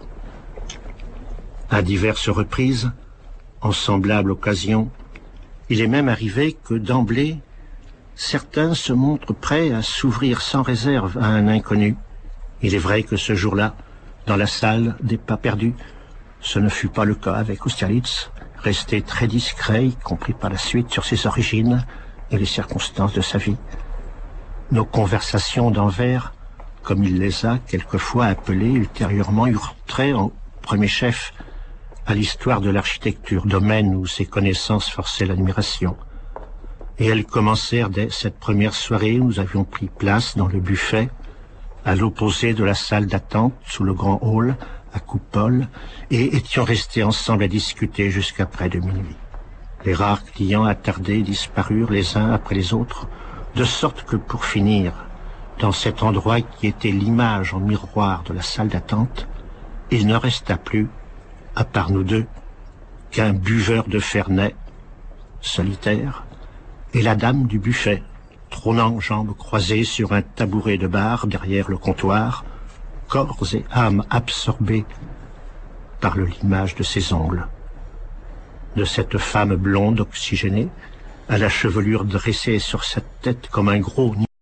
À diverses reprises, en semblable occasion, il est même arrivé que d'emblée, certains se montrent prêts à s'ouvrir sans réserve à un inconnu. Il est vrai que ce jour-là, dans la salle des pas perdus, ce ne fut pas le cas avec Austerlitz, resté très discret, y compris par la suite, sur ses origines et les circonstances de sa vie. Nos conversations d'Anvers, comme il les a quelquefois appelées ultérieurement, eurent trait en premier chef à l'histoire de l'architecture, domaine où ses connaissances forçaient l'admiration. Et elles commencèrent dès cette première soirée où nous avions pris place dans le buffet, à l'opposé de la salle d'attente, sous le grand hall, à coupole, et étions restés ensemble à discuter jusqu'à près de minuit. Les rares clients attardés disparurent les uns après les autres, de sorte que pour finir, dans cet endroit qui était l'image en miroir de la salle d'attente, il ne resta plus, à part nous deux, qu'un buveur de Fernet, solitaire, et la dame du buffet, trônant jambes croisées sur un tabouret de bar derrière le comptoir, corps et âme absorbés par le limage de ses ongles. De cette femme blonde oxygénée, à la chevelure dressée sur sa tête comme un gros